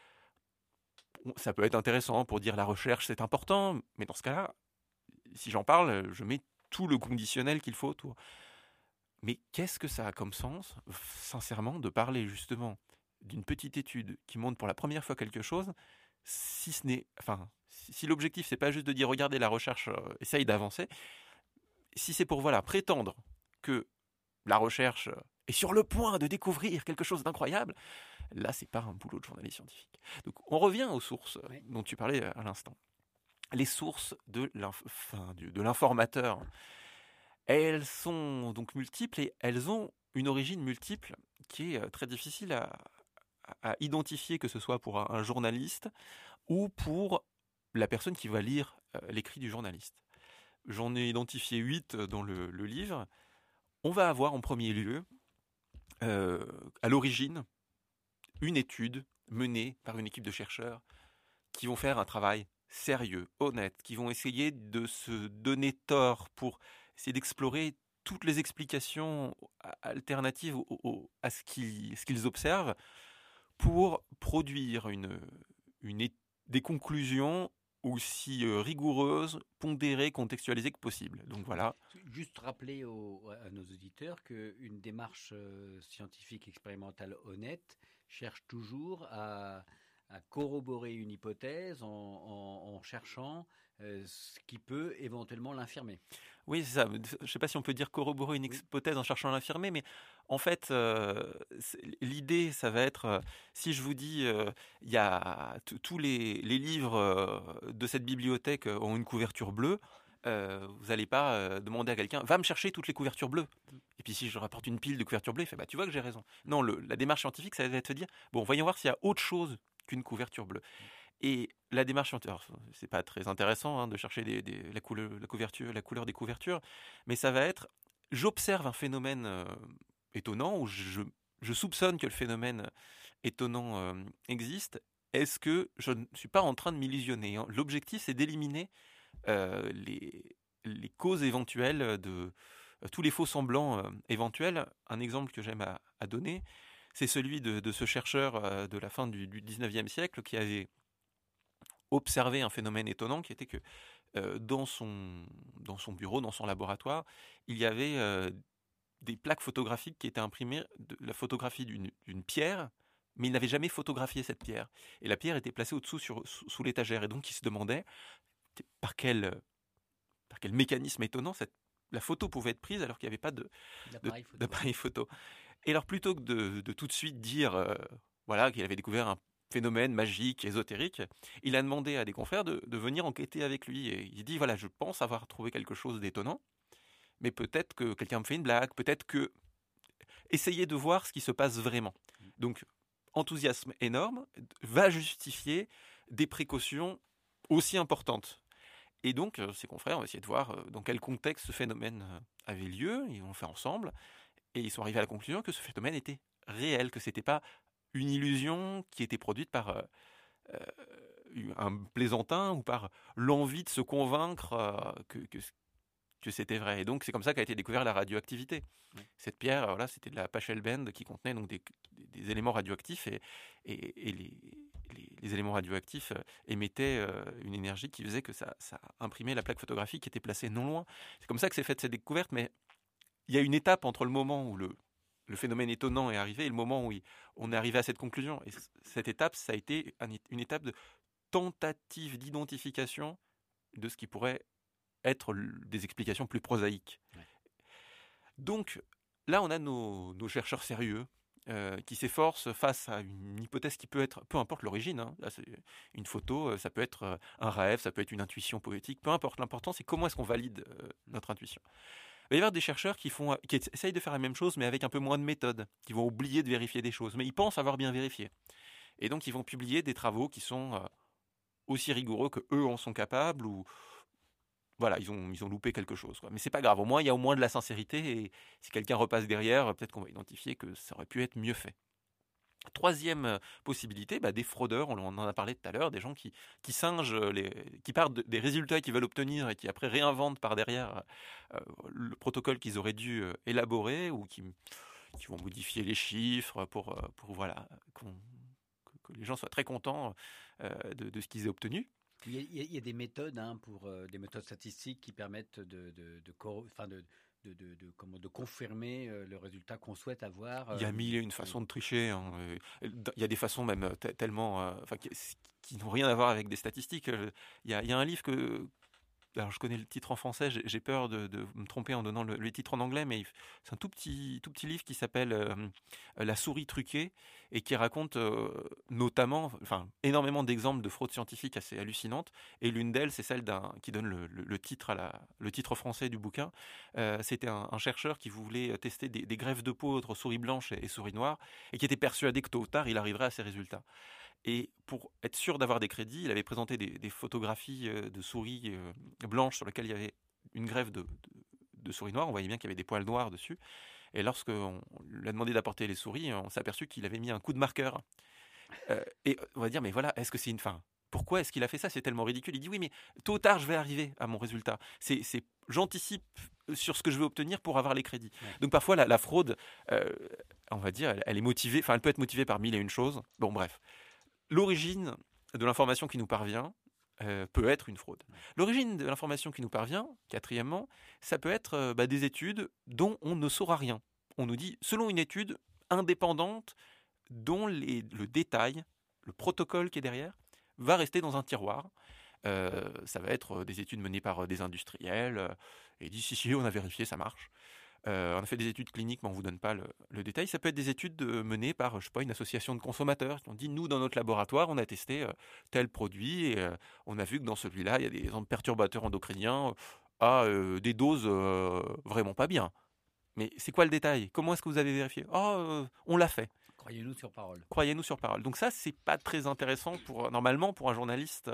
on- ça peut être intéressant pour dire la recherche, c'est important. Mais dans ce cas-là, si j'en parle, je mets tout le conditionnel qu'il faut autour. Mais qu'est-ce que ça a comme sens, sincèrement, de parler justement d'une petite étude qui montre pour la première fois quelque chose, si ce n'est, enfin, si, si l'objectif c'est pas juste de dire regardez la recherche, euh, essaye d'avancer, si c'est pour voilà prétendre que la recherche est sur le point de découvrir quelque chose d'incroyable, là c'est pas un boulot de journaliste scientifique. Donc on revient aux sources Oui. dont tu parlais à l'instant. Les sources de, l'inf- enfin, du- de l'informateur, elles sont donc multiples et elles ont une origine multiple qui est euh, très difficile à, à- à identifier, que ce soit pour un, un journaliste ou pour la personne qui va lire euh, l'écrit du journaliste. J'en ai identifié huit dans le, le livre. On va avoir en premier lieu, euh, à l'origine, une étude menée par une équipe de chercheurs qui vont faire un travail sérieux, honnête, qui vont essayer de se donner tort pour essayer d'explorer toutes les explications alternatives au- au- à ce qu'ils, ce qu'ils observent pour produire une, une é- des conclusions aussi euh, rigoureuses, pondérées, contextualisées que possible. Donc voilà. Juste rappeler aux- à nos auditeurs qu'une démarche euh, scientifique expérimentale honnête cherche toujours à, à corroborer une hypothèse en, en- en cherchant euh, ce qui peut éventuellement l'infirmer. Oui, c'est ça. Je ne sais pas si on peut dire corroborer une Oui. hypothèse en cherchant à l'infirmer, mais en fait, euh, c'est- l'idée, ça va être, euh, si je vous dis, euh, il y a t- tous les, les livres euh, de cette bibliothèque euh, ont une couverture bleue, euh, vous n'allez pas euh, demander à quelqu'un, va me chercher toutes les couvertures bleues. Et puis si je rapporte une pile de couvertures bleues, il fait, bah, tu vois que j'ai raison. Non, le- la démarche scientifique, ça va être de se dire, bon, voyons voir s'il y a autre chose qu'une couverture bleue. Et la démarche scientifique, alors, c'est pas très intéressant hein, de chercher des- des- la, couleur, la, couverture, la couleur des couvertures, mais ça va être, j'observe un phénomène euh, étonnant, ou je, je soupçonne que le phénomène étonnant euh, existe, est-ce que je ne suis pas en train de m'illusionner hein. L'objectif, c'est d'éliminer euh, les, les causes éventuelles de euh, tous les faux semblants euh, éventuels. Un exemple que j'aime à, à donner, c'est celui de, de ce chercheur euh, de la fin du, du dix-neuvième siècle qui avait observé un phénomène étonnant qui était que euh, dans, son, dans son bureau, dans son laboratoire, il y avait euh, des plaques photographiques qui étaient imprimées de la photographie d'une, d'une pierre, mais il n'avait jamais photographié cette pierre. Et la pierre était placée au-dessous sur, sous, sous l'étagère. Et donc il se demandait par quel, par quel mécanisme étonnant cette, la photo pouvait être prise alors qu'il n'y avait pas de, D'appareil de, photo. d'appareil photo. Et alors plutôt que de, de tout de suite dire euh, voilà, qu'il avait découvert un phénomène magique, ésotérique, il a demandé à des confrères de, de venir enquêter avec lui. Et il dit, voilà, je pense avoir trouvé quelque chose d'étonnant, mais peut-être que quelqu'un me fait une blague, peut-être que... Essayez de voir ce qui se passe vraiment. Donc, enthousiasme énorme va justifier des précautions aussi importantes. Et donc, euh, ses confrères ont essayé de voir euh, dans quel contexte ce phénomène euh, avait lieu. Ils l'ont fait ensemble. Et ils sont arrivés à la conclusion que ce phénomène était réel, que ce n'était pas une illusion qui était produite par euh, euh, un plaisantin ou par l'envie de se convaincre euh, que, que, que c'était vrai. Et donc, c'est comme ça qu'a été découverte la radioactivité. Oui. Cette pierre, voilà, c'était de la Pachelbel qui contenait donc des, des, des éléments radioactifs et, et, et les, les, les éléments radioactifs émettaient euh, une énergie qui faisait que ça, ça imprimait la plaque photographique qui était placée non loin. C'est comme ça que s'est faite cette découverte, mais il y a une étape entre le moment où le, le phénomène étonnant est arrivé et le moment où il, on est arrivé à cette conclusion. Et cette étape, ça a été un, une étape de tentative d'identification de ce qui pourrait être des explications plus prosaïques. Ouais. Donc, là, on a nos, nos chercheurs sérieux euh, qui s'efforcent face à une hypothèse qui peut être, peu importe l'origine, hein, là, c'est une photo, ça peut être un rêve, ça peut être une intuition poétique, peu importe, l'important, c'est comment est-ce qu'on valide euh, notre intuition. Il va y avoir des chercheurs qui, font, qui essayent de faire la même chose, mais avec un peu moins de méthode, qui vont oublier de vérifier des choses, mais ils pensent avoir bien vérifié. Et donc, ils vont publier des travaux qui sont euh, aussi rigoureux qu'eux en sont capables, ou voilà, ils ont, ils ont loupé quelque chose, quoi. Mais c'est pas grave, au moins, il y a au moins de la sincérité, et si quelqu'un repasse derrière, peut-être qu'on va identifier que ça aurait pu être mieux fait. Troisième possibilité, bah, des fraudeurs, on en a parlé tout à l'heure, des gens qui, qui singent, les, qui partent de, des résultats qu'ils veulent obtenir et qui après réinventent par derrière euh, le protocole qu'ils auraient dû euh, élaborer, ou qui, qui vont modifier les chiffres pour, pour voilà, qu'on, que, que les gens soient très contents euh, de, de ce qu'ils aient obtenu. Il y a, il y a des méthodes, hein, pour, euh, des méthodes statistiques qui permettent de, de, de, cor- enfin de De, de, de, comment, de confirmer euh, le résultat qu'on souhaite avoir. Euh, il y a mille et une façons de tricher. Hein. Il y a des façons même t- tellement, euh, enfin, qui, qui n'ont rien à voir avec des statistiques. Il y a, il y a un livre que, alors je connais le titre en français, j'ai, j'ai peur de, de me tromper en donnant le, le titre en anglais, mais c'est un tout petit, tout petit livre qui s'appelle euh, La souris truquée, et qui raconte euh, notamment, enfin, énormément d'exemples de fraudes scientifiques assez hallucinantes. Et l'une d'elles, c'est celle d'un, qui donne le, le, le, titre, à la, le titre français du bouquin. Euh, c'était un, un chercheur qui voulait tester des, des greffes de peau entre souris blanches et, et souris noires, et qui était persuadé que tôt ou tard, il arriverait à ces résultats. Et pour être sûr d'avoir des crédits, il avait présenté des, des photographies de souris blanches sur lesquelles il y avait une greffe de, de, de souris noire. On voyait bien qu'il y avait des poils noirs dessus. Et lorsqu'on lui a demandé d'apporter les souris, on s'est aperçu qu'il avait mis un coup de marqueur. Euh, et on va dire, mais voilà, est-ce que c'est une fin ? Pourquoi est-ce qu'il a fait ça ? C'est tellement ridicule. Il dit, oui, mais tôt ou tard, je vais arriver à mon résultat. C'est, c'est, j'anticipe sur ce que je vais obtenir pour avoir les crédits. Ouais. Donc parfois, la, la fraude, euh, on va dire, elle, elle est motivée, enfin, elle peut être motivée par mille et une choses. Bon, bref. L'origine de l'information qui nous parvient euh, peut être une fraude. L'origine de l'information qui nous parvient, quatrièmement, ça peut être euh, bah, des études dont on ne saura rien. On nous dit, selon une étude indépendante dont les, le détail, le protocole qui est derrière, va rester dans un tiroir. Euh, ça va être des études menées par des industriels, euh, et dit, si, si, on a vérifié, ça marche. Euh, on a fait des études cliniques, mais on ne vous donne pas le, le détail. Ça peut être des études de, menées par, je sais pas, une association de consommateurs. On dit, nous, dans notre laboratoire, on a testé euh, tel produit, et euh, on a vu que dans celui-là, il y a des perturbateurs endocriniens à euh, des doses euh, vraiment pas bien. Mais c'est quoi le détail ? Comment est-ce que vous avez vérifié ? Oh, euh, on l'a fait. Croyez-nous sur parole. Croyez-nous sur parole. Donc ça, c'est pas très intéressant pour, normalement, pour un journaliste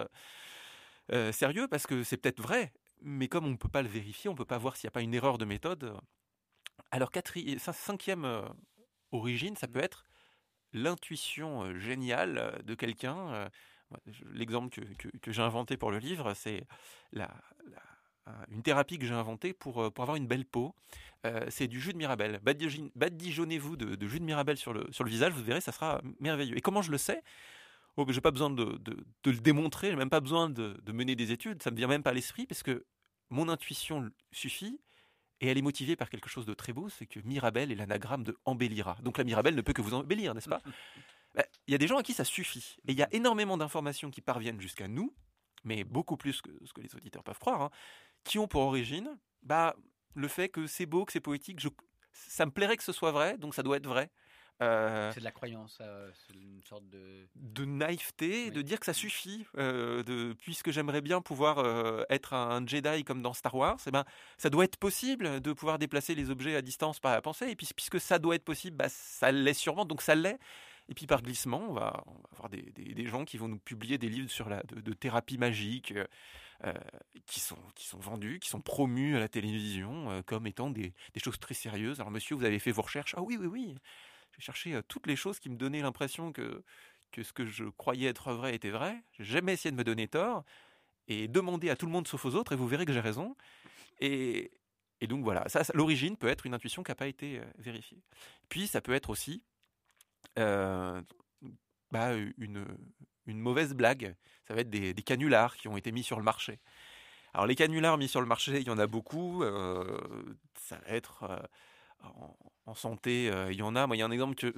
euh, sérieux, parce que c'est peut-être vrai, mais comme on ne peut pas le vérifier, on ne peut pas voir s'il n'y a pas une erreur de méthode. Alors, quatrième, cinquième euh, origine, ça peut être l'intuition euh, géniale de quelqu'un. Euh, l'exemple que, que, que j'ai inventé pour le livre, c'est la, la, une thérapie que j'ai inventée pour, pour avoir une belle peau. Euh, c'est du jus de Mirabelle. Badigeonnez-vous de, de jus de Mirabelle sur le, sur le visage, vous verrez, ça sera merveilleux. Et comment je le sais ? Oh, je n'ai pas besoin de, de, de le démontrer, je n'ai même pas besoin de, de mener des études, ça ne me vient même pas à l'esprit, parce que mon intuition suffit. Et elle est motivée par quelque chose de très beau, c'est que Mirabelle est l'anagramme de embellira. Donc la Mirabelle ne peut que vous embellir, n'est-ce pas ? Il y a des gens à qui ça suffit. Et il y a énormément d'informations qui parviennent jusqu'à nous, mais beaucoup plus que ce que les auditeurs peuvent croire, hein, qui ont pour origine bah, le fait que c'est beau, que c'est poétique. Je, ça me plairait que ce soit vrai, donc ça doit être vrai. Euh, c'est de la croyance, euh, c'est une sorte de... de naïveté, oui. De dire que ça suffit, euh, de, puisque j'aimerais bien pouvoir euh, être un Jedi comme dans Star Wars, eh ben, ça doit être possible de pouvoir déplacer les objets à distance par la pensée, et puis puisque ça doit être possible, bah, ça l'est sûrement, donc ça l'est. Et puis par glissement, on va, on va avoir des, des, des gens qui vont nous publier des livres sur la, de, de thérapie magique, euh, qui, sont, qui sont vendus, qui sont promus à la télévision euh, comme étant des, des choses très sérieuses. Alors monsieur, vous avez fait vos recherches? Ah oui, oui, oui. J'ai cherché euh, toutes les choses qui me donnaient l'impression que, que ce que je croyais être vrai était vrai. J'ai jamais essayé de me donner tort. Et demandez à tout le monde sauf aux autres et vous verrez que j'ai raison. Et, et donc voilà, ça, ça, l'origine peut être une intuition qui n'a pas été euh, vérifiée. Puis ça peut être aussi euh, bah, une, une mauvaise blague. Ça va être des, des canulars qui ont été mis sur le marché. Alors les canulars mis sur le marché, il y en a beaucoup. Euh, ça va être euh, en, en santé, euh, il y en a. Moi, il y a un exemple que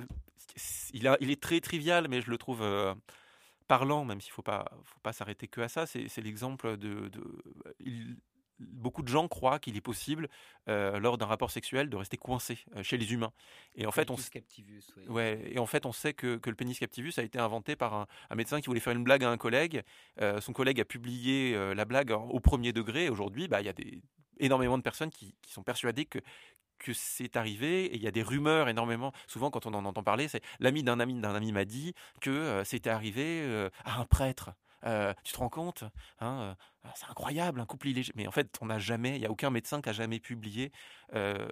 il, a, il est très trivial, mais je le trouve euh, parlant, même s'il ne faut pas, faut pas s'arrêter que à ça. C'est, c'est l'exemple de, de il, beaucoup de gens croient qu'il est possible, euh, lors d'un rapport sexuel, de rester coincé euh, chez les humains. Et en fait, on, captivus, ouais. ouais, et en fait, on sait que, que le pénis captivus a été inventé par un, un médecin qui voulait faire une blague à un collègue. Euh, son collègue a publié euh, la blague au premier degré. Aujourd'hui, bah, il y a des, énormément de personnes qui, qui sont persuadées que que c'est arrivé, et il y a des rumeurs énormément. Souvent, quand on en entend parler, c'est l'ami d'un ami d'un ami m'a dit que euh, c'était arrivé euh, à un prêtre. Euh, tu te rends compte, hein, euh, c'est incroyable, un couple illégitime. Mais en fait, on n'a jamais, il n'y a aucun médecin qui a jamais publié euh,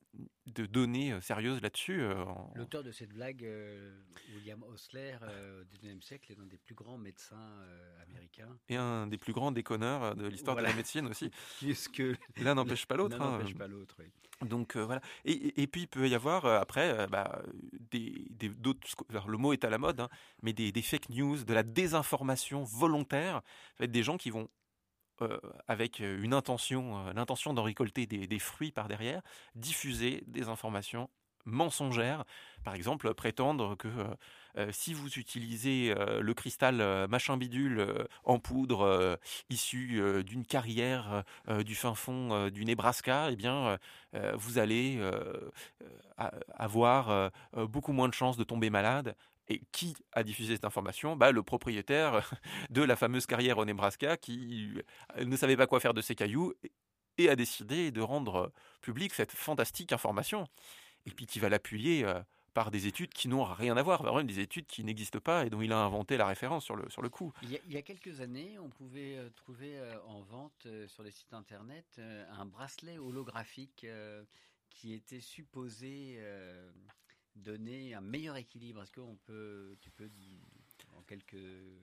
de données sérieuses là-dessus. Euh, en... L'auteur de cette blague, euh, William Osler, euh, au dix-neuvième siècle, est l'un des plus grands médecins euh, américains. Et un des plus grands déconneurs de l'histoire voilà. de la médecine aussi. Puisque l'un n'empêche pas l'autre. L'un hein. n'empêche pas l'autre, oui. Donc euh, voilà. Et, et, et puis il peut y avoir euh, après euh, bah, des, des, d'autres. Alors, le mot est à la mode, hein, mais des, des fake news, de la désinformation volontaire. Ça va être des gens qui vont euh, avec une intention, euh, l'intention d'en récolter des, des fruits par derrière, diffuser des informations mensongères. Par exemple, prétendre que euh, euh, si vous utilisez euh, le cristal euh, machin bidule euh, en poudre euh, issu euh, d'une carrière euh, du fin fond euh, du Nebraska, eh bien, euh, vous allez euh, euh, avoir euh, beaucoup moins de chances de tomber malade. Et qui a diffusé cette information? Bah, le propriétaire de la fameuse carrière au Nebraska qui ne savait pas quoi faire de ses cailloux et a décidé de rendre publique cette fantastique information. Et puis qui va l'appuyer euh, par des études qui n'ont rien à voir, vraiment des études qui n'existent pas et dont il a inventé la référence sur le, sur le coup. Il y, a, il y a quelques années, on pouvait euh, trouver euh, en vente euh, sur les sites internet euh, un bracelet holographique euh, qui était supposé euh, donner un meilleur équilibre. Est-ce qu'on peut, tu peux, en quelques...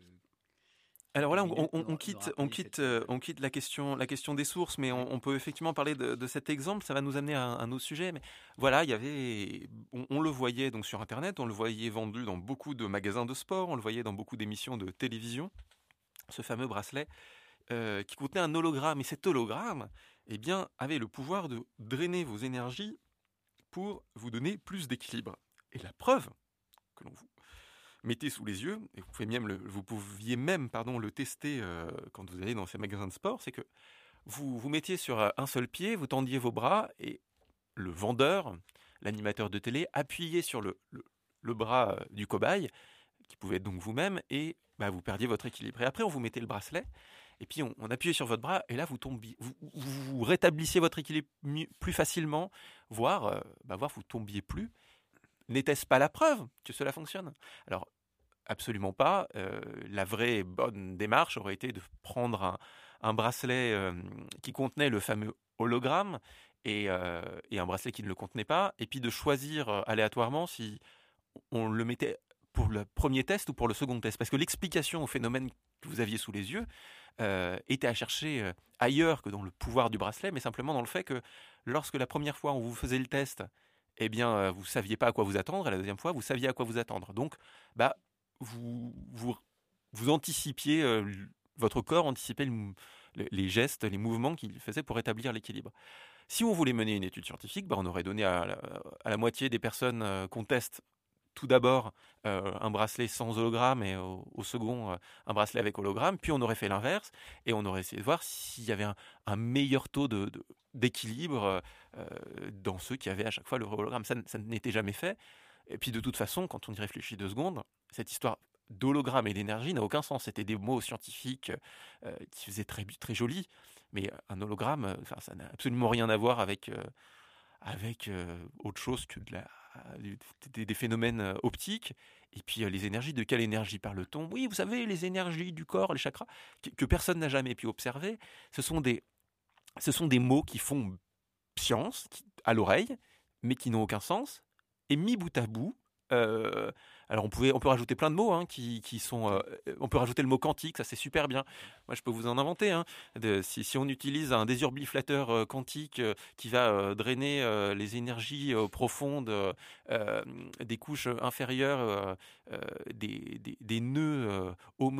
Alors là, on, on, on, quitte, on, quitte, cette... on quitte la question, la question des sources, mais on, on peut effectivement parler de, de cet exemple. Ça va nous amener à un, un autre sujet. Mais voilà, il y avait, on, on le voyait donc sur Internet, on le voyait vendu dans beaucoup de magasins de sport, on le voyait dans beaucoup d'émissions de télévision. Ce fameux bracelet euh, qui contenait un hologramme, et cet hologramme, eh bien, avait le pouvoir de drainer vos énergies pour vous donner plus d'équilibre. Et la preuve que l'on vous mettez sous les yeux, et vous, pouvez même le, vous pouviez même pardon, le tester euh, quand vous allez dans ces magasins de sport, c'est que vous vous mettiez sur un seul pied, vous tendiez vos bras, et le vendeur, l'animateur de télé, appuyait sur le, le, le bras du cobaye, qui pouvait être donc vous-même, et bah, vous perdiez votre équilibre. Et après, on vous mettait le bracelet, et puis on, on appuyait sur votre bras, et là, vous, tombiez, vous, vous, vous rétablissiez votre équilibre plus facilement, voire, euh, bah, voire vous tombiez plus. N'était-ce pas la preuve que cela fonctionne? Alors, absolument pas. Euh, la vraie bonne démarche aurait été de prendre un, un bracelet euh, qui contenait le fameux hologramme et, euh, et un bracelet qui ne le contenait pas, et puis de choisir euh, aléatoirement si on le mettait pour le premier test ou pour le second test. Parce que l'explication au phénomène que vous aviez sous les yeux euh, était à chercher euh, ailleurs que dans le pouvoir du bracelet, mais simplement dans le fait que lorsque la première fois on vous faisait le test, eh bien, euh, vous ne saviez pas à quoi vous attendre, et la deuxième fois, vous saviez à quoi vous attendre. Donc, bah, vous, vous, vous anticipiez, euh, votre corps anticipait le, les gestes, les mouvements qu'il faisait pour rétablir l'équilibre. Si on voulait mener une étude scientifique, bah, on aurait donné à la, à la moitié des personnes euh, qu'on teste tout d'abord euh, un bracelet sans hologramme et au, au second euh, un bracelet avec hologramme, puis on aurait fait l'inverse et on aurait essayé de voir s'il y avait un, un meilleur taux de, de, d'équilibre euh, dans ceux qui avaient à chaque fois le hologramme. Ça, ça n'était jamais fait. Et puis de toute façon, quand on y réfléchit deux secondes, cette histoire d'hologramme et d'énergie n'a aucun sens. C'était des mots scientifiques euh, qui faisaient très, très joli, mais un hologramme, enfin, ça n'a absolument rien à voir avec... Euh, avec euh, autre chose que de la, des, des phénomènes euh, optiques. Et puis euh, les énergies, de quelle énergie parle-t-on? Oui, vous savez, les énergies du corps, les chakras, que, que personne n'a jamais pu observer, ce sont des, ce sont des mots qui font science qui- à l'oreille, mais qui n'ont aucun sens. Et mis bout à bout, euh, alors on, pouvait, on peut rajouter plein de mots hein, qui, qui sont... euh, on peut rajouter le mot quantique, ça c'est super bien. Moi je peux vous en inventer. Hein. De- si, si on utilise un désurbifilateur euh, quantique euh, qui va euh, drainer euh, les énergies euh, profondes euh, euh, des couches inférieures, euh, euh, des, des, des nœuds euh,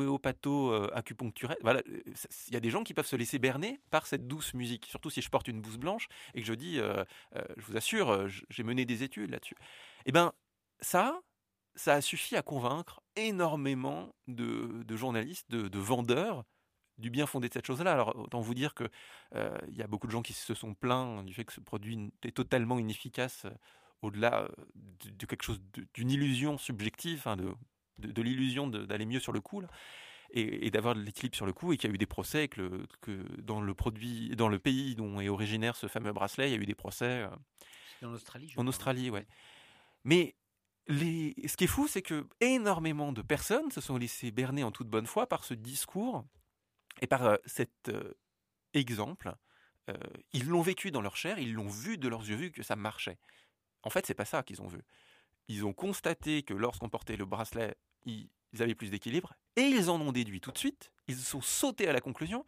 homéopatho-acupuncturels, voilà, il y a des gens qui peuvent se laisser berner par cette douce musique, surtout si je porte une blouse blanche et que je dis, euh, euh, je vous assure, euh, j'ai mené des études là-dessus. Eh bien, ça, ça a suffi à convaincre énormément de, de journalistes, de, de vendeurs du bien fondé de cette chose-là. Alors, autant vous dire que euh, il y a beaucoup de gens qui se sont plaints du fait que ce produit est totalement inefficace euh, au-delà euh, de, de quelque chose, de- d'une illusion subjective, hein, de, de, de l'illusion de- d'aller mieux sur le coup, là, et, et d'avoir de l'équilibre sur le coup, et qu'il y a eu des procès, que, le- que dans le produit, dans le pays dont est originaire ce fameux bracelet, il y a eu des procès euh, C'est en Australie, je en crois. Hein. Australie, ouais. Ouais. Mais les... ce qui est fou, c'est que énormément de personnes se sont laissées berner en toute bonne foi par ce discours et par euh, cet euh, exemple. Euh, ils l'ont vécu dans leur chair, ils l'ont vu de leurs yeux, vu que ça marchait. En fait, c'est pas ça qu'ils ont vu. Ils ont constaté que lorsqu'on portait le bracelet, ils, ils avaient plus d'équilibre, et ils en ont déduit tout de suite. Ils sont sautés à la conclusion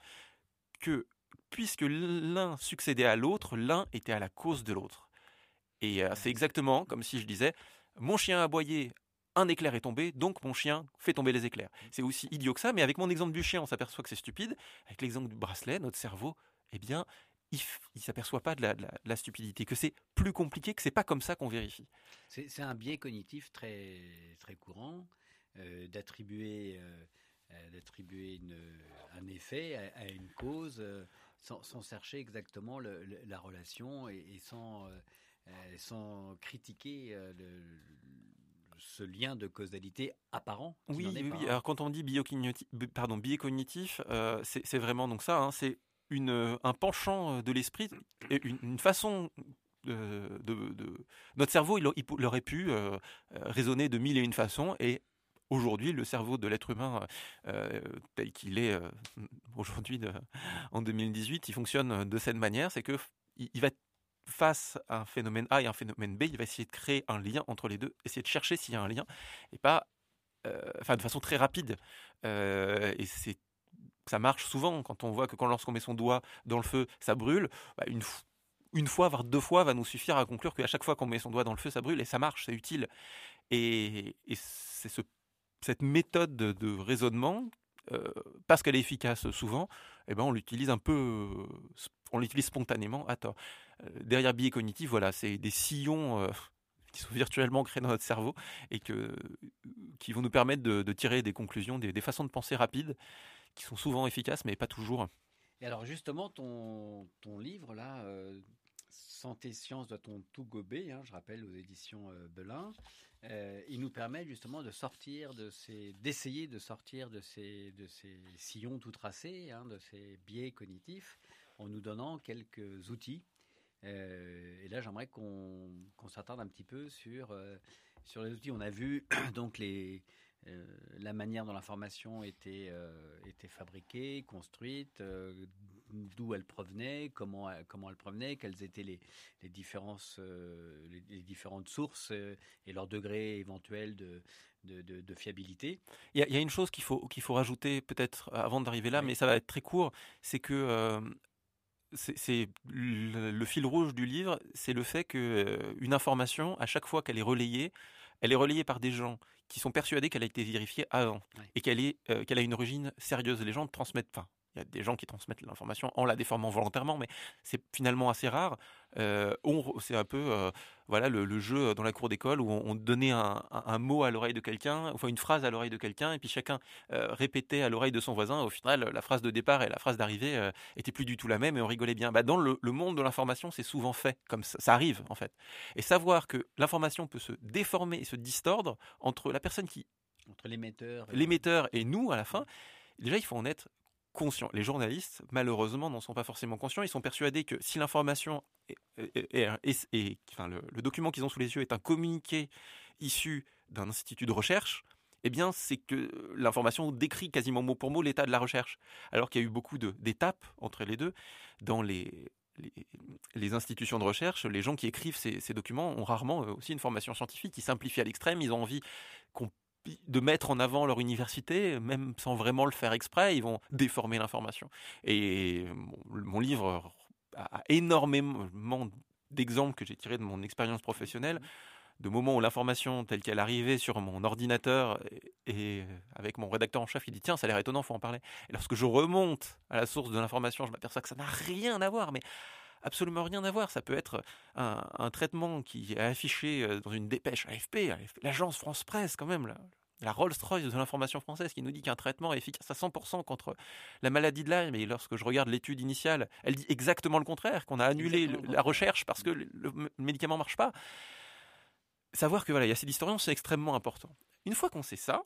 que puisque l'un succédait à l'autre, l'un était à la cause de l'autre. Et euh, Ouais, c'est c'est- exactement comme si je disais, mon chien a aboyé, un éclair est tombé, donc mon chien fait tomber les éclairs. C'est aussi idiot que ça, mais avec mon exemple du chien, on s'aperçoit que c'est stupide. Avec l'exemple du bracelet, notre cerveau, eh bien, il ne s'aperçoit pas de la, de, la, de la stupidité, que c'est plus compliqué, que c'est pas comme ça qu'on vérifie. C'est c'est un biais cognitif très, très courant euh, d'attribuer euh, euh, d'attribuer une- un effet à, à une cause euh, sans, sans chercher exactement le- le- la relation et, et sans, euh, euh, sans critiquer euh, le- ce lien de causalité apparent qui n'en Oui, est oui, pas oui. un. Alors quand on dit biocognitif, pardon, biais cognitif, euh, c'est c'est vraiment donc ça, hein, c'est une, euh, un penchant euh, de l'esprit, et une, une façon de, de- de- notre cerveau, il, a- il pou- il aurait pu euh, euh, raisonner de mille et une façons, et aujourd'hui, le cerveau de l'être humain euh, tel qu'il est euh, aujourd'hui de- en deux mille dix-huit, il fonctionne de cette manière, c'est que f- il, il va être face à un phénomène A et un phénomène B, il va essayer de créer un lien entre les deux, essayer de chercher s'il y a un lien, et pas euh, enfin de façon très rapide. Euh, et c'est ça marche souvent quand on voit que quand lorsqu'on met son doigt dans le feu, ça brûle. Bah, une, f- une fois, voire deux fois, va nous suffire à conclure qu'à chaque fois qu'on met son doigt dans le feu, ça brûle et ça marche, c'est utile. Et, et c'est ce, cette méthode de, de raisonnement, euh, parce qu'elle est efficace souvent, eh ben on l'utilise un peu, euh, on l'utilise spontanément à tort. Euh, derrière biais cognitif, voilà, c'est des sillons euh, qui sont virtuellement créés dans notre cerveau et que, qui vont nous permettre de, de tirer des conclusions, des, des façons de penser rapides, qui sont souvent efficaces, mais pas toujours. Et alors justement, ton, ton livre là, euh, Santé Science doit-on tout gober, hein, je rappelle aux éditions euh, Belin, euh, il nous permet justement de sortir de ces, d'essayer de sortir de ces, de ces sillons tout tracés, hein, de ces biais cognitifs, en nous donnant quelques outils. Euh, et là, j'aimerais qu'on qu'on s'attarde un petit peu sur, euh, sur les outils. On a vu donc les, euh, la manière dont l'information était, euh, était fabriquée, construite, euh, d'où elle provenait, comment, elle- comment elle provenait, quelles étaient les, les, différences, euh, les, les différentes sources euh, et leur degré éventuel de, de, de, de fiabilité. Il y, a- il y a une chose qu'il faut, qu'il faut rajouter peut-être avant d'arriver là, Oui. mais ça va être très court, c'est que euh, c'est c'est le, le fil rouge du livre, c'est le fait que euh, une information, à chaque fois qu'elle est relayée, elle est relayée par des gens qui sont persuadés qu'elle a été vérifiée avant Ouais. et qu'elle est, euh, qu'elle a une origine sérieuse. Les gens transmettent pas. Il y a des gens qui transmettent l'information en la déformant volontairement, mais c'est finalement assez rare. Euh, on- c'est un peu euh, voilà le, le jeu dans la cour d'école où on, on donnait un, un- un mot à l'oreille de quelqu'un, enfin une phrase à l'oreille de quelqu'un, et puis chacun euh, répétait à l'oreille de son voisin. Au final, la phrase de départ et la phrase d'arrivée euh, étaient plus du tout la même et on rigolait bien. Bah, dans le, le monde de l'information, c'est souvent fait comme ça, ça arrive en fait. Et savoir que l'information peut se déformer et se distordre entre la personne qui Entre l'émetteur et le... l'émetteur et nous à la fin, déjà il faut en être conscients. Les journalistes, malheureusement, n'en sont pas forcément conscients. Ils sont persuadés que si l'information, est, est, est, est, est, enfin, le, le document qu'ils ont sous les yeux est un communiqué issu d'un institut de recherche, eh bien, c'est que l'information décrit quasiment mot pour mot l'état de la recherche. Alors qu'il y a eu beaucoup de, d'étapes entre les deux. Dans les, les, les institutions de recherche, les gens qui écrivent ces, ces documents ont rarement aussi une formation scientifique. Ils simplifient à l'extrême. Ils ont envie qu'on de mettre en avant leur université, même sans vraiment le faire exprès, ils vont déformer l'information. Et mon, mon livre a énormément d'exemples que j'ai tirés de mon expérience professionnelle, de moments où l'information telle qu'elle arrivait sur mon ordinateur et, et avec mon rédacteur en chef, il dit tiens, ça a l'air étonnant, faut en parler. Et lorsque je remonte à la source de l'information, je m'aperçois que ça n'a rien à voir, mais absolument rien à voir. Ça peut être un, un traitement qui est affiché dans une dépêche A F P, l'agence France Presse quand même, là, la Rolls-Royce de l'information française qui nous dit qu'un traitement est efficace à cent pour cent contre la maladie de Lyme. Et lorsque je regarde l'étude initiale, elle dit exactement le contraire, qu'on a annulé le, la recherche parce que le, le médicament ne marche pas. Savoir que voilà, il y a ces historiens, c'est extrêmement important. Une fois qu'on sait ça,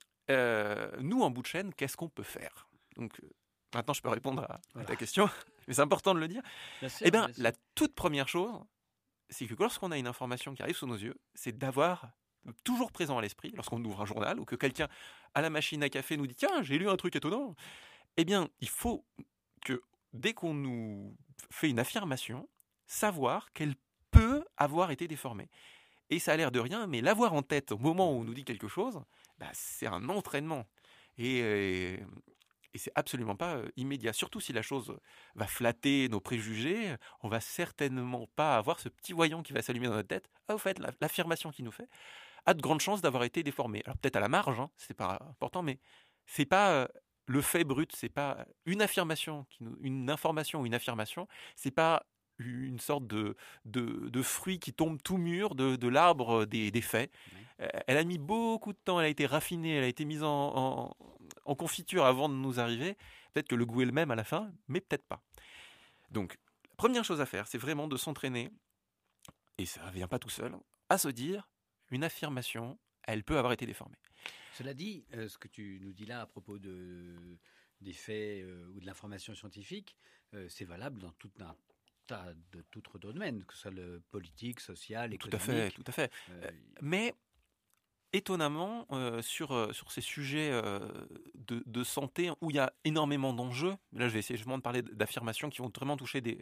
euh, nous, en bout de chaîne, qu'est-ce qu'on peut faire ? Donc, maintenant, je peux répondre à, voilà. à ta question, mais c'est important de le dire. Bien sûr, eh bien, bien la toute première chose, c'est que lorsqu'on a une information qui arrive sous nos yeux, c'est d'avoir toujours présent à l'esprit, lorsqu'on ouvre un journal, ou que quelqu'un à la machine à café nous dit « Tiens, j'ai lu un truc étonnant », eh bien, il faut que, dès qu'on nous fait une affirmation, savoir qu'elle peut avoir été déformée. Et ça a l'air de rien, mais l'avoir en tête au moment où on nous dit quelque chose, bah, c'est un entraînement. Et... Euh, Et c'est absolument pas euh, immédiat. Surtout si la chose va flatter nos préjugés, on va certainement pas avoir ce petit voyant qui va s'allumer dans notre tête. Ah, au fait, la, l'affirmation qu'il nous fait a de grandes chances d'avoir été déformée. Alors peut-être à la marge, hein, c'est pas important, mais c'est pas euh, le fait brut, c'est pas une affirmation, qui nous, une information ou une affirmation, c'est pas une sorte de, de, de fruit qui tombe tout mûr de, de l'arbre des, des faits. Oui. Elle a mis beaucoup de temps, elle a été raffinée, elle a été mise en, en, en confiture avant de nous arriver. Peut-être que le goût est le même à la fin, mais peut-être pas. Donc, la première chose à faire, c'est vraiment de s'entraîner, et ça ne vient pas tout seul, à se dire, une affirmation, elle peut avoir été déformée. Cela dit, euh, ce que tu nous dis là à propos de, des faits euh, ou de l'information scientifique, euh, c'est valable dans tout un de tout autre domaine, que ce soit le politique, social, économique. Tout à fait, tout à fait. Euh, Mais étonnamment, euh, sur, euh, sur ces sujets euh, de, de santé où il y a énormément d'enjeux, là je vais essayer justement de parler d'affirmations qui vont vraiment toucher des...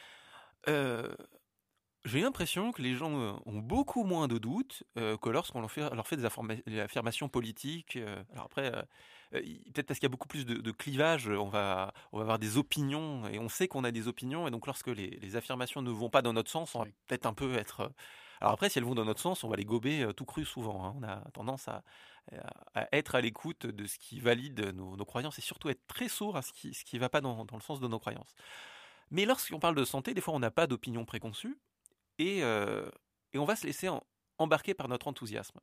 Euh, j'ai l'impression que les gens ont beaucoup moins de doutes euh, que lorsqu'on leur fait, leur fait des, afforma- des affirmations politiques. Euh, alors après... Euh, Euh, peut-être parce qu'il y a beaucoup plus de, de clivage, on va, on va avoir des opinions et on sait qu'on a des opinions et donc lorsque les, les affirmations ne vont pas dans notre sens, on va oui. peut-être un peu être... Alors après, si elles vont dans notre sens, on va les gober tout cru souvent. Hein. On a tendance à, à être à l'écoute de ce qui valide nos, nos croyances et surtout être très sourd à ce qui ce qui va pas dans, dans le sens de nos croyances. Mais lorsqu'on parle de santé, des fois on n'a pas d'opinion préconçue et, euh, et on va se laisser en, embarquer par notre enthousiasme.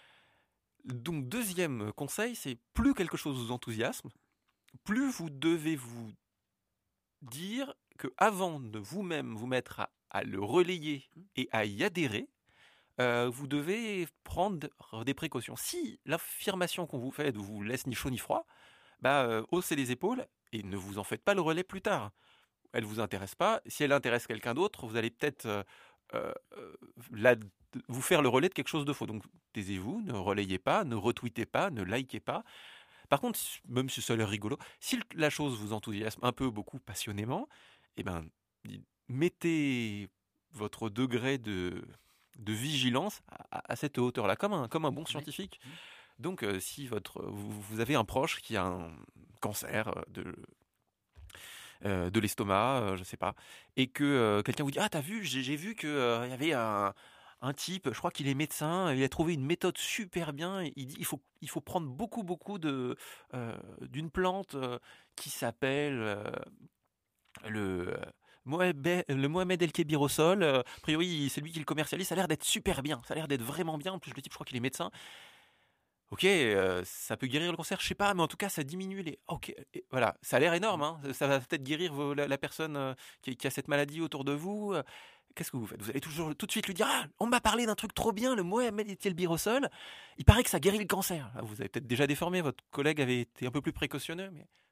Donc, deuxième conseil, c'est plus quelque chose vous enthousiasme, plus vous devez vous dire qu'avant de vous-même vous mettre à, à le relayer et à y adhérer, euh, vous devez prendre des précautions. Si l'affirmation qu'on vous fait ne vous laisse ni chaud ni froid, bah, euh, haussez les épaules et ne vous en faites pas le relais plus tard. Elle ne vous intéresse pas. Si elle intéresse quelqu'un d'autre, vous allez peut-être... Euh, euh, la, vous faire le relais de quelque chose de faux. Donc, taisez-vous, ne relayez pas, ne retweetez pas, ne likez pas. Par contre, même si ça a l'air rigolo, si la chose vous enthousiasme un peu, beaucoup, passionnément, eh ben, mettez votre degré de, de vigilance à, à cette hauteur-là, comme un, comme un bon scientifique. Donc, euh, si votre, vous, vous avez un proche qui a un cancer de... Euh, de l'estomac, euh, je sais pas, et que euh, quelqu'un vous dit ah t'as vu, j'ai, j'ai vu que euh, il y avait un, un type, je crois qu'il est médecin, il a trouvé une méthode super bien, il dit il faut il faut prendre beaucoup beaucoup de euh, d'une plante euh, qui s'appelle euh, le Mohamed, le Mohamed El Kébirosol, euh, a priori c'est lui qui le commercialise, ça a l'air d'être super bien, ça a l'air d'être vraiment bien, en plus le type je crois qu'il est médecin. Ok, euh, ça peut guérir le cancer, je sais pas, mais en tout cas, ça diminue les... Ok, et voilà, ça a l'air énorme, hein. Ça va peut-être guérir vos, la, la personne euh, qui, qui a cette maladie autour de vous. Qu'est-ce que vous faites ? Vous allez toujours tout de suite lui dire « Ah, on m'a parlé d'un truc trop bien, le Mohamed El Kébirosol, il paraît que ça guérit le cancer. » Vous avez peut-être déjà déformé, votre collègue avait été un peu plus précautionneux, mais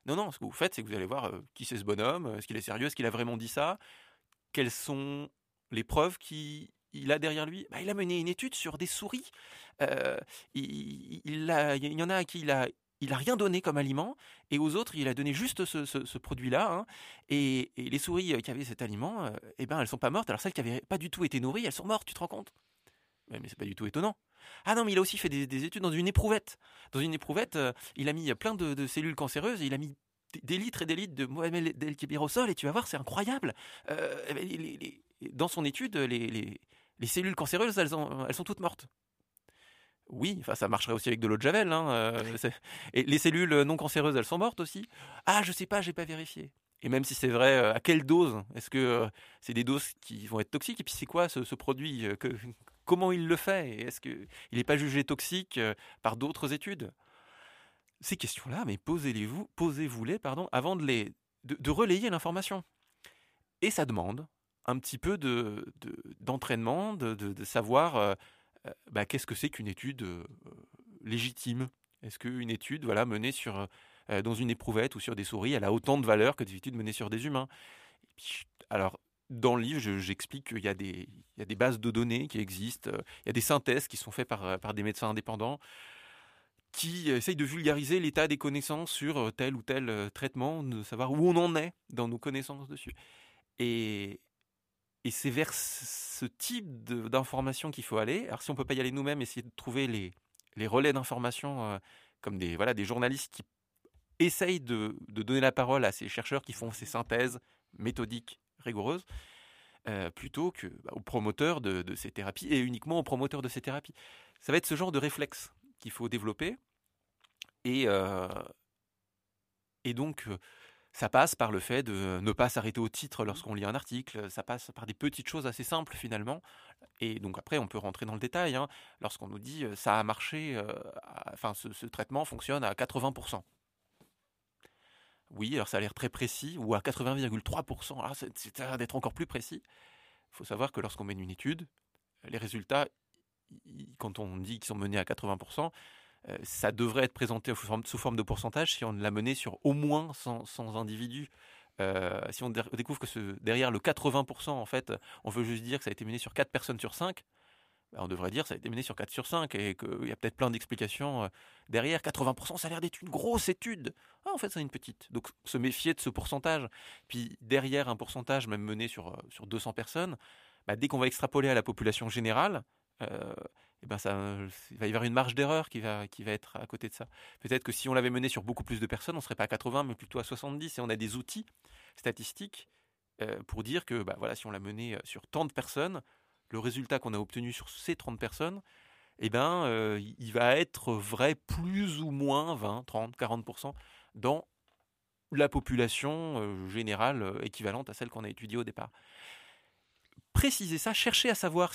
Non, non, ce que vous faites, c'est que vous allez voir euh, qui c'est ce bonhomme, est-ce qu'il est sérieux, est-ce qu'il a vraiment dit ça, quelles sont les preuves qu'il il a derrière lui. Bah, il a mené une étude sur des souris. Euh, il, il, a, il y en a à qui il a, il a rien donné comme aliment, et aux autres, il a donné juste ce, ce, ce produit-là. Hein, et, et les souris qui avaient cet aliment, euh, eh ben, elles sont pas mortes. Alors celles qui n'avaient pas du tout été nourries, elles sont mortes, tu te rends compte? Mais, mais c'est pas du tout étonnant. Ah non, mais il a aussi fait des, des études dans une éprouvette. Dans une éprouvette, euh, il a mis plein de, de cellules cancéreuses, et il a mis des, des litres et des litres de Mohamed El Kébir au sol, et tu vas voir, c'est incroyable. Euh, les, les, les, dans son étude, les, les, les cellules cancéreuses, elles, ont, elles sont toutes mortes. Oui, enfin ça marcherait aussi avec de l'eau de javel. Hein, euh, et les cellules non cancéreuses, elles sont mortes aussi. Ah, je sais pas, j'ai pas vérifié. Et même si c'est vrai, euh, à quelle dose? Est-ce que euh, c'est des doses qui vont être toxiques? Et puis c'est quoi ce, ce produit euh, que, comment il le fait? Et est-ce qu'il n'est pas jugé toxique euh, par d'autres études? Ces questions-là, mais posez-les-vous, posez-vous-les, pardon, avant de, les, de, de relayer l'information. Et ça demande un petit peu de, de, d'entraînement, de, de, de savoir euh, euh, bah, qu'est-ce que c'est qu'une étude euh, légitime. Est-ce qu'une étude voilà, menée sur, euh, dans une éprouvette ou sur des souris, elle a autant de valeur que des études menées sur des humains? Et puis, alors, dans le livre, je, j'explique qu'il y a, des, il y a des bases de données qui existent, euh, il y a des synthèses qui sont faites par, par des médecins indépendants qui essayent de vulgariser l'état des connaissances sur tel ou tel euh, traitement, de savoir où on en est dans nos connaissances dessus. Et, et c'est vers ce type de, d'informations qu'il faut aller. Alors si on ne peut pas y aller nous-mêmes, essayer de trouver les, les relais d'information euh, comme des, voilà, des journalistes qui essayent de, de donner la parole à ces chercheurs qui font ces synthèses méthodiques rigoureuses, euh, plutôt que bah, aux promoteurs de, de ces thérapies, et uniquement aux promoteurs de ces thérapies. Ça va être ce genre de réflexe qu'il faut développer. Et, euh, et donc, euh, ça passe par le fait de ne pas s'arrêter au titre lorsqu'on lit un article, ça passe par des petites choses assez simples finalement. Et donc après, on peut rentrer dans le détail. Hein, lorsqu'on nous dit euh, ça a marché, euh, à- enfin ce, ce traitement fonctionne à quatre-vingts pour cent. Oui, alors ça a l'air très précis, ou à quatre-vingts virgule trois pour cent. Alors c'est, c'est à dire d'être encore plus précis. Il faut savoir que lorsqu'on mène une étude, les résultats, i- quand on dit qu'ils sont menés à quatre-vingts pour cent, euh, ça devrait être présenté sous forme, sous forme de pourcentage si on l'a mené sur au moins cent, cent individus. Euh, si on dé- découvre que ce, derrière le quatre-vingts pour cent, en fait, on veut juste dire que ça a été mené sur quatre personnes sur cinq, ben, on devrait dire que ça a été mené sur quatre sur cinq et qu'il y a peut-être plein d'explications euh, derrière. quatre-vingts pour cent, ça a l'air d'être une grosse étude. Ah, en fait, c'est une petite. Donc, se méfier de ce pourcentage. Puis, derrière un pourcentage, même mené sur, euh, sur deux cents personnes, bah, dès qu'on va extrapoler à la population générale, euh, eh ben ça, il va y avoir une marge d'erreur qui va, qui va être à côté de ça. Peut-être que si on l'avait mené sur beaucoup plus de personnes, on ne serait pas à quatre-vingts, mais plutôt à soixante-dix. Et on a des outils statistiques euh, pour dire que bah, voilà, si on l'a mené sur tant de personnes, le résultat qu'on a obtenu sur ces trente personnes, eh ben, euh, il va être vrai plus ou moins vingt, trente, quarante pour cent dans la population euh, générale euh, équivalente à celle qu'on a étudiée au départ. Préciser ça, chercher à savoir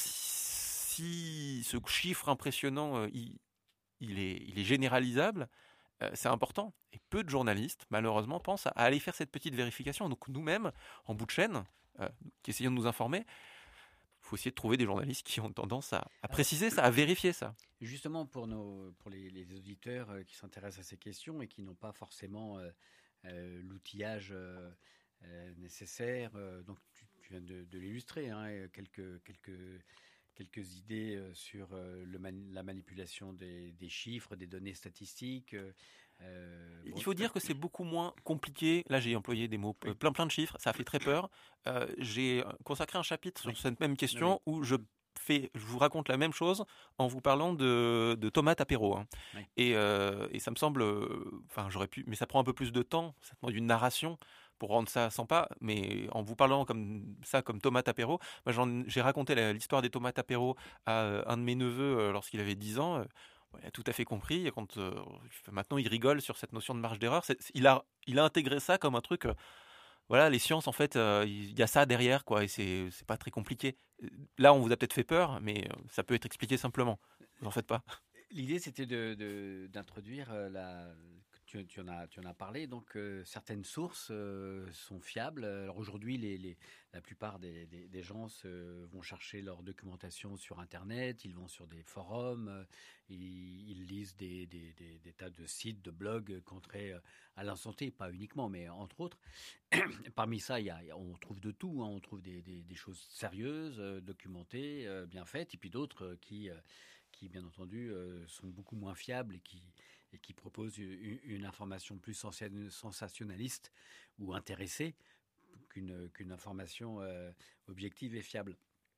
si, si ce chiffre impressionnant, euh, il, il, est, il est généralisable, euh, c'est important. Et peu de journalistes, malheureusement, pensent à, à aller faire cette petite vérification. Donc nous-mêmes, en bout de chaîne, euh, qui essayons de nous informer, il faut essayer de trouver des journalistes qui ont tendance à, à préciser ça, à vérifier ça. Justement, pour, nos, pour les, les auditeurs euh, qui s'intéressent à ces questions et qui n'ont pas forcément euh, euh, l'outillage euh, euh, nécessaire, euh, donc tu, tu viens de, de l'illustrer, hein, quelques, quelques, quelques idées euh, sur euh, le man, la manipulation des, des chiffres, des données statistiques. Euh, bon, il faut dire que c'est beaucoup moins compliqué. Là, j'ai employé des mots oui. plein plein de chiffres, ça a fait très peur. Euh, j'ai consacré un chapitre sur oui. cette même question oui. où je fais, je vous raconte la même chose en vous parlant de, de tomates apéro. Hein. Oui. Et, euh, et ça me semble, enfin, j'aurais pu, mais ça prend un peu plus de temps, ça demande une narration pour rendre ça sympa, mais en vous parlant comme ça, comme tomate apéro, moi, j'en, j'ai raconté la, l'histoire des tomates apéro à un de mes neveux lorsqu'il avait dix ans. Il a tout à fait compris. Et quand, euh, maintenant, il rigole sur cette notion de marge d'erreur. C'est, il, a, il a intégré ça comme un truc. Euh, voilà, les sciences, en fait, euh, il y a ça derrière, quoi. Et c'est, c'est pas très compliqué. Là, on vous a peut-être fait peur, mais ça peut être expliqué simplement. Vous en faites pas. L'idée, c'était de, de, d'introduire la, tu, tu, en as, tu en as parlé, donc euh, certaines sources euh, sont fiables. Alors aujourd'hui, les, les, la plupart des, des, des gens se, vont chercher leur documentation sur Internet, ils vont sur des forums, euh, ils, ils lisent des, des, des, des tas de sites, de blogs contraires à la santé, pas uniquement, mais entre autres. Parmi ça, il y a, on trouve de tout, hein. On trouve des, des, des choses sérieuses, euh, documentées, euh, bien faites, et puis d'autres euh, qui, euh, qui, bien entendu, euh, sont beaucoup moins fiables et qui, et qui proposent une, une information plus sensationnaliste ou intéressée qu'une, qu'une information euh, objective et fiable.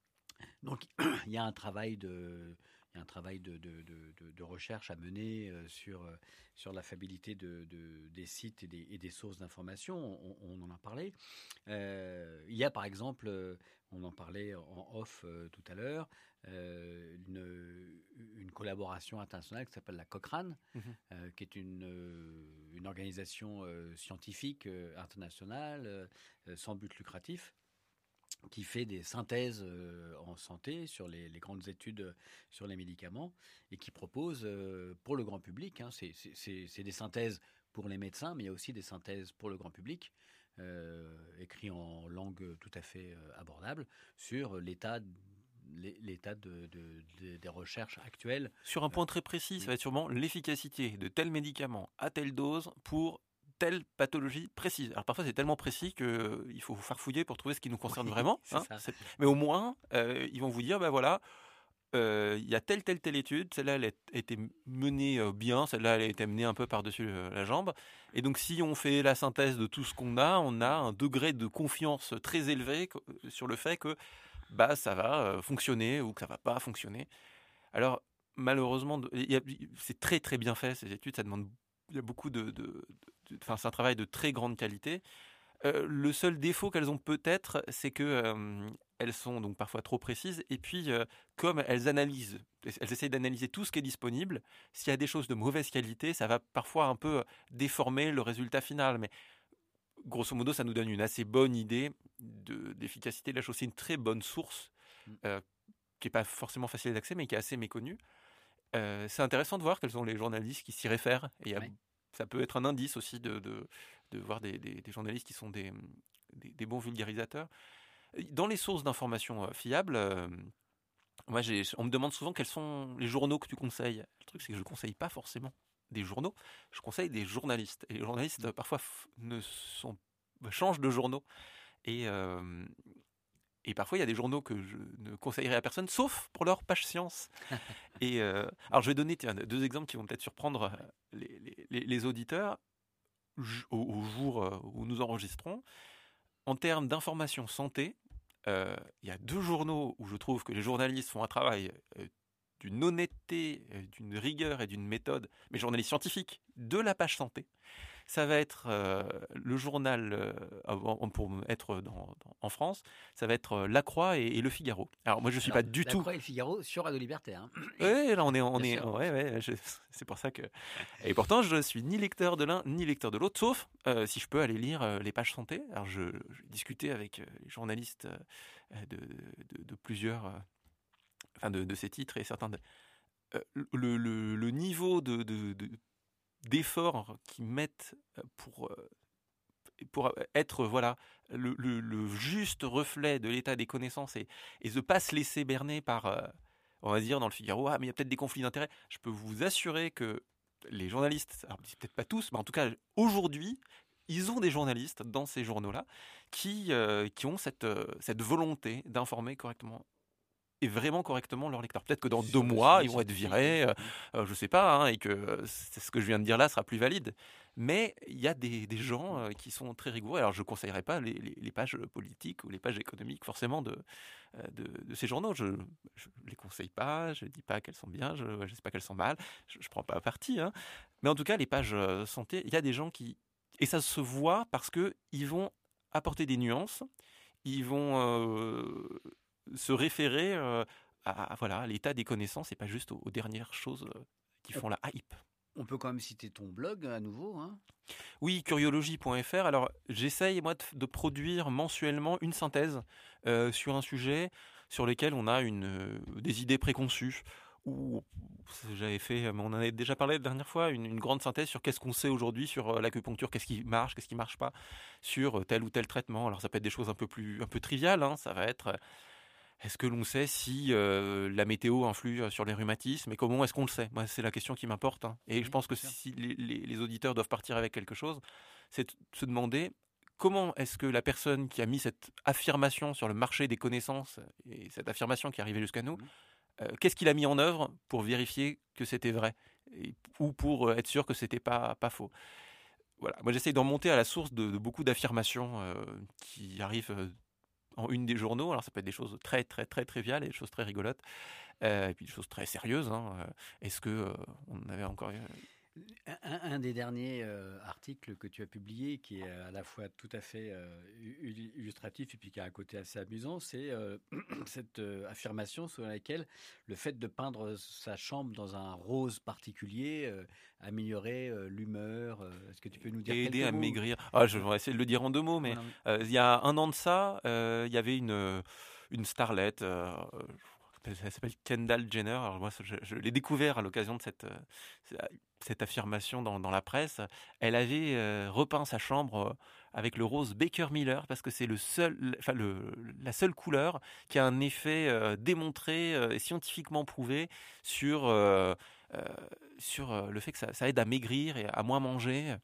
Donc, il y a un travail de... Il y a un travail de, de, de, de recherche à mener euh, sur, euh, sur la fiabilité de, de, des sites et des, et des sources d'information. On, on en a parlé. Euh, il y a par exemple, euh, on en parlait en off euh, tout à l'heure, euh, une, une collaboration internationale qui s'appelle la Cochrane, mmh. euh, qui est une, euh, une organisation euh, scientifique euh, internationale euh, sans but lucratif, qui fait des synthèses euh, en santé sur les, les grandes études euh, sur les médicaments et qui propose euh, pour le grand public, hein, c'est, c'est, c'est des synthèses pour les médecins, mais il y a aussi des synthèses pour le grand public, euh, écrits en langue tout à fait euh, abordable, sur l'état, l'état de, de, de, des recherches actuelles. Sur un point très précis, ça va être sûrement l'efficacité de tel médicament à telle dose pour telle pathologie précise. Alors parfois c'est tellement précis qu'il euh, faut farfouiller pour trouver ce qui nous concerne oui, vraiment. Hein, mais au moins, euh, ils vont vous dire, ben voilà, il euh, y a telle, telle, telle étude, celle-là elle a été menée euh, bien, celle-là elle a été menée un peu par-dessus euh, la jambe. Et donc si on fait la synthèse de tout ce qu'on a, on a un degré de confiance très élevé sur le fait que bah, ça va euh, fonctionner ou que ça va pas fonctionner. Alors malheureusement, y a, c'est très très bien fait ces études, ça demande il y a beaucoup de, de, de, de enfin, c'est un travail de très grande qualité. Euh, le seul défaut qu'elles ont peut-être, c'est que euh, elles sont donc parfois trop précises. Et puis, euh, comme elles analysent, elles essayent d'analyser tout ce qui est disponible. S'il y a des choses de mauvaise qualité, ça va parfois un peu déformer le résultat final. Mais grosso modo, ça nous donne une assez bonne idée de, d'efficacité de la chose. C'est une très bonne source euh, qui n'est pas forcément facile d'accès, mais qui est assez méconnue. Euh, c'est intéressant de voir quels sont les journalistes qui s'y réfèrent. Et y a, ouais. Ça peut être un indice aussi de, de, de voir des, des, des journalistes qui sont des, des, des bons vulgarisateurs. Dans les sources d'informations fiables, euh, moi j'ai, on me demande souvent quels sont les journaux que tu conseilles. Le truc, c'est que je ne conseille pas forcément des journaux, je conseille des journalistes. Et les journalistes, mmh. parfois, f- ne sont, changent de journaux. Et... Euh, Et parfois, il y a des journaux que je ne conseillerais à personne, sauf pour leur page science. Et euh, alors, je vais donner tiens, deux exemples qui vont peut-être surprendre les, les, les auditeurs au, au jour où nous enregistrons. En termes d'information santé, euh, il y a deux journaux où je trouve que les journalistes font un travail euh, d'une honnêteté, euh, d'une rigueur et d'une méthode, mais journalistes scientifiques, de la page santé. Ça va être euh, le journal, euh, pour être dans, dans, en France, ça va être euh, La Croix et, et Le Figaro. Alors moi je ne suis Alors, pas du La tout... La Croix et Le Figaro sur Radio Liberté. Hein. Oui, là on est... On est ouais, ouais, je, c'est pour ça que... Et pourtant je suis ni lecteur de l'un ni lecteur de l'autre, sauf euh, si je peux aller lire euh, les pages santé. Alors je, je discutais avec euh, les journalistes euh, de, de, de plusieurs... Euh, enfin de, de ces titres et certains... De, euh, le, le, le niveau de... de, de d'efforts qu'ils mettent pour, pour être voilà, le, le, le juste reflet de l'état des connaissances et, et de ne pas se laisser berner par, euh, on va dire dans le Figaro, ah mais il y a peut-être des conflits d'intérêts. Je peux vous assurer que les journalistes, alors peut-être pas tous, mais en tout cas aujourd'hui, ils ont des journalistes dans ces journaux-là qui, euh, qui ont cette, cette volonté d'informer correctement et vraiment correctement leur lecteur. Peut-être que dans deux mois, ils vont être virés, euh, euh, je ne sais pas, hein, et que c'est ce que je viens de dire là sera plus valide. Mais il y a des, des gens euh, qui sont très rigoureux. Alors, je ne conseillerais pas les, les, les pages politiques ou les pages économiques, forcément, de, de, de ces journaux. Je ne les conseille pas, je ne dis pas qu'elles sont bien, je ne sais pas qu'elles sont mal, je ne prends pas parti. Hein. Mais en tout cas, les pages euh, santé, il y a des gens qui... Et ça se voit parce qu'ils vont apporter des nuances, ils vont... Euh, se référer euh, à, à, voilà, à l'état des connaissances et pas juste aux, aux dernières choses euh, qui font la hype. On peut quand même citer ton blog à nouveau. Hein. Oui, curiologie point f r. Alors, j'essaye, moi, de, de produire mensuellement une synthèse euh, sur un sujet sur lequel on a une, euh, des idées préconçues où j'avais fait, on en avait déjà parlé la dernière fois, une, une grande synthèse sur qu'est-ce qu'on sait aujourd'hui sur l'acupuncture, qu'est-ce qui marche, qu'est-ce qui marche pas sur tel ou tel traitement. Alors ça peut être des choses un peu plus, un peu triviales, hein, ça va être, est-ce que l'on sait si euh, la météo influe sur les rhumatismes et comment est-ce qu'on le sait? Moi, c'est la question qui m'importe, hein. Et Oui, je pense que si les, les, les auditeurs doivent partir avec quelque chose, c'est de se demander comment est-ce que la personne qui a mis cette affirmation sur le marché des connaissances et cette affirmation qui est arrivée jusqu'à nous, mmh. Euh, qu'est-ce qu'il a mis en œuvre pour vérifier que c'était vrai et, ou pour euh, être sûr que c'était pas, pas faux. Voilà. Moi, j'essaye d'en monter à la source de, de beaucoup d'affirmations euh, qui arrivent euh, en une des journaux. Alors, ça peut être des choses très, très, très triviales et des choses très rigolotes, euh, et puis des choses très sérieuses. Hein. Est-ce que euh, on avait encore Un, un des derniers euh, articles que tu as publié, qui est à la fois tout à fait euh, illustratif et puis qui a un côté assez amusant, c'est euh, cette euh, affirmation selon laquelle le fait de peindre sa chambre dans un rose particulier euh, améliorait euh, l'humeur. Euh, est-ce que tu peux nous dire et quelques aider à mots? maigrir? Ah, je vais essayer de le dire en deux mots, mais Voilà. euh, il y a un an de ça, euh, il y avait une, une starlette. Euh, Elle s'appelle Kendall Jenner. Alors moi, je, je l'ai découvert à l'occasion de cette, euh, cette affirmation dans, dans la presse. Elle avait euh, repeint sa chambre avec le rose Baker Miller parce que c'est le seul, enfin le, la seule couleur qui a un effet euh, démontré euh, et scientifiquement prouvé sur, euh, euh, sur euh, le fait que ça, ça aide à maigrir et à moins manger.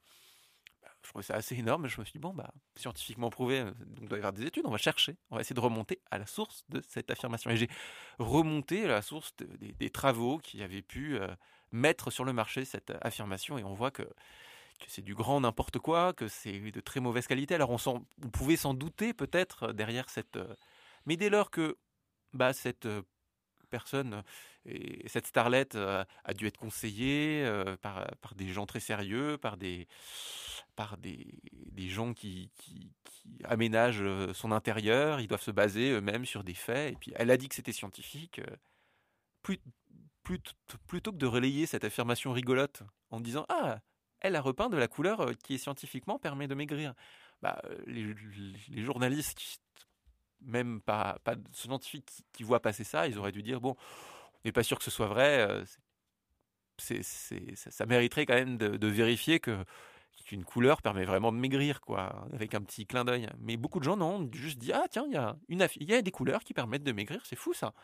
Je trouvais ça assez énorme, mais je me suis dit, bon, bah, scientifiquement prouvé, donc il doit y avoir des études, on va chercher, on va essayer de remonter à la source de cette affirmation. Et j'ai remonté à la source de, des, des travaux qui avaient pu euh, mettre sur le marché cette affirmation, et on voit que, que c'est du grand n'importe quoi, que c'est de très mauvaise qualité. Alors on, on pouvait s'en douter peut-être derrière cette... Euh, mais dès lors que bah, cette... Euh, personne. Et cette starlette euh, a dû être conseillée euh, par, par des gens très sérieux, par des, par des, des gens qui, qui, qui aménagent euh, son intérieur. Ils doivent se baser eux-mêmes sur des faits. Et puis elle a dit que c'était scientifique. Euh, plus, plus, plutôt que de relayer cette affirmation rigolote en disant ah, elle a repeint de la couleur qui est scientifiquement permet de maigrir. Bah, les, les journalistes qui même pas, pas de scientifiques qui, qui voient passer ça, ils auraient dû dire bon, on n'est pas sûr que ce soit vrai, euh, c'est, c'est, ça, ça mériterait quand même de, de vérifier que qu'une couleur permet vraiment de maigrir, quoi, avec un petit clin d'œil. Mais beaucoup de gens non, ont juste dit ah tiens, il y a une affi- il y a des couleurs qui permettent de maigrir, c'est fou ça.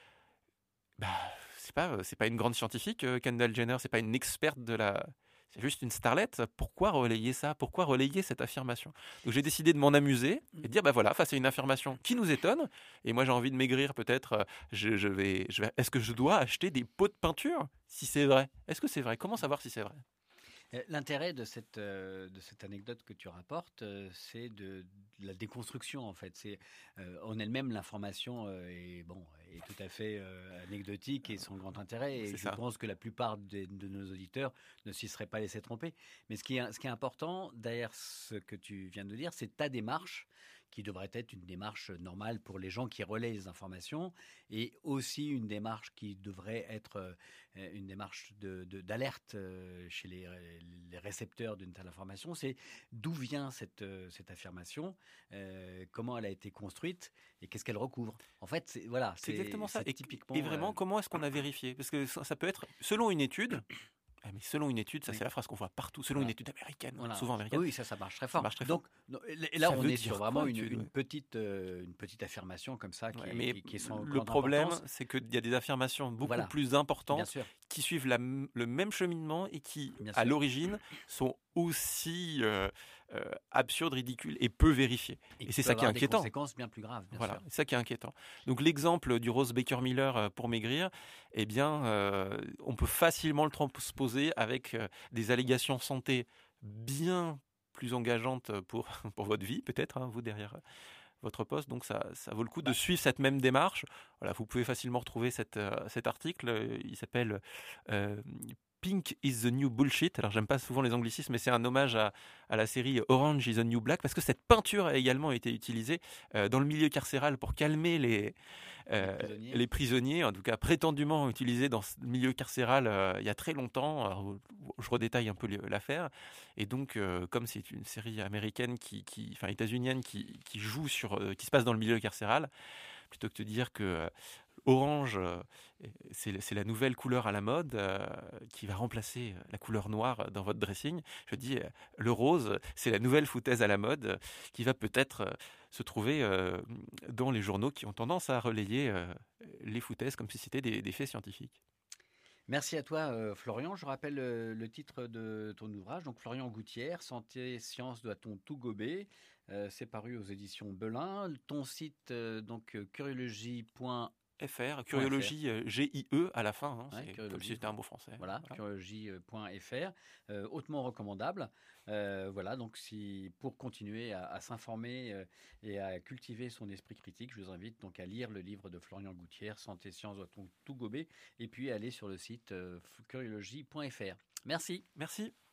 Bah c'est pas c'est pas une grande scientifique, euh, Kendall Jenner, c'est pas une experte de la c'est juste une starlette. Pourquoi relayer ça? Pourquoi relayer cette affirmation? Donc j'ai décidé de m'en amuser et de dire bah voilà, face à une affirmation qui nous étonne, et moi j'ai envie de maigrir peut-être, je, je vais, je vais, est-ce que je dois acheter des pots de peinture si c'est vrai? Est-ce que c'est vrai? Comment savoir si c'est vrai? L'intérêt de cette, euh, de cette anecdote que tu rapportes, euh, c'est de, de la déconstruction en fait. C'est euh, en elle-même l'information euh, est bon est tout à fait euh, anecdotique et sans grand intérêt. Et C'est je ça. pense que la plupart de, de nos auditeurs ne s'y seraient pas laissés tromper. Mais ce qui est, ce qui est important derrière ce que tu viens de dire, c'est ta démarche qui devrait être une démarche normale pour les gens qui relaient les informations et aussi une démarche qui devrait être euh, une démarche de, de, d'alerte euh, chez les, les récepteurs d'une telle information. C'est d'où vient cette, euh, cette affirmation, euh, comment elle a été construite et qu'est-ce qu'elle recouvre. En fait, c'est, voilà, C'est exactement ça. c'est Et, typiquement. et vraiment, euh, comment est-ce qu'on a vérifié? Parce que ça, ça peut être, selon une étude, ah, mais selon une étude, ça oui. c'est la phrase qu'on voit partout, selon Voilà. une étude américaine, Voilà. souvent américaine, Oui, ça, ça marche très ça fort. marche très fort. Donc, non, et là, Ça on veut est dire sur vraiment quoi, une, étude, une ouais. petite, euh, une petite affirmation comme ça qui, Ouais, est, mais qui, qui est sans le grande problème, importance. c'est qu'il y a des affirmations beaucoup Voilà, plus bien importantes sûr, qui suivent la m- le même cheminement et qui, bien à sûr. l'origine, sont aussi euh, euh, absurdes, ridicules et peu vérifiées. Et Et qui c'est peut ça qui est avoir des inquiétant. conséquences bien plus graves, bien Voilà, sûr. c'est ça qui est inquiétant. Donc l'exemple du Rose Baker Miller euh, pour maigrir, eh bien, euh, on peut facilement le transposer avec euh, des allégations santé bien plus engageantes pour, pour votre vie, peut-être, hein, vous derrière votre poste. Donc ça, ça vaut le coup de Bah, suivre cette même démarche. Voilà, vous pouvez facilement retrouver cette, euh, cet article. Il s'appelle euh, Pink is the New Bullshit. Alors j'aime pas souvent les anglicismes, mais c'est un hommage à, à la série Orange is the New Black, parce que cette peinture a également été utilisée euh, dans le milieu carcéral pour calmer les, les euh, prisonniers. les prisonniers, en tout cas prétendument utilisés dans ce milieu carcéral euh, il y a très longtemps. Alors, je redétaille un peu l'affaire. Et donc, euh, comme c'est une série américaine, qui, qui, enfin états-unienne, qui, qui joue sur, euh, qui se passe dans le milieu carcéral, plutôt que de dire que euh, orange, euh, c'est, c'est la nouvelle couleur à la mode euh, qui va remplacer la couleur noire dans votre dressing. Je dis, euh, le rose, c'est la nouvelle foutaise à la mode euh, qui va peut-être euh, se trouver euh, dans les journaux qui ont tendance à relayer euh, les foutaises comme si c'était des, des faits scientifiques. Merci à toi, euh, Florian. Je rappelle euh, le titre de ton ouvrage, donc Florian Gouttière, Santé, science, doit-on tout gober? Euh, c'est paru aux éditions Belin. Ton site, euh, donc euh, curiologie point F R, Point F R. curiologie euh, G I E à la fin, hein, Ouais, c'est comme si curiologie. c'était un mot français. Voilà, Voilà. curiologie point F R, euh, hautement recommandable. Euh, voilà, donc si pour continuer à, à s'informer euh, et à cultiver son esprit critique, je vous invite donc à lire le livre de Florian Gouttière, Santé, sciences, doit-on tout gober, et puis aller sur le site euh, curiologie point F R. Merci. Merci.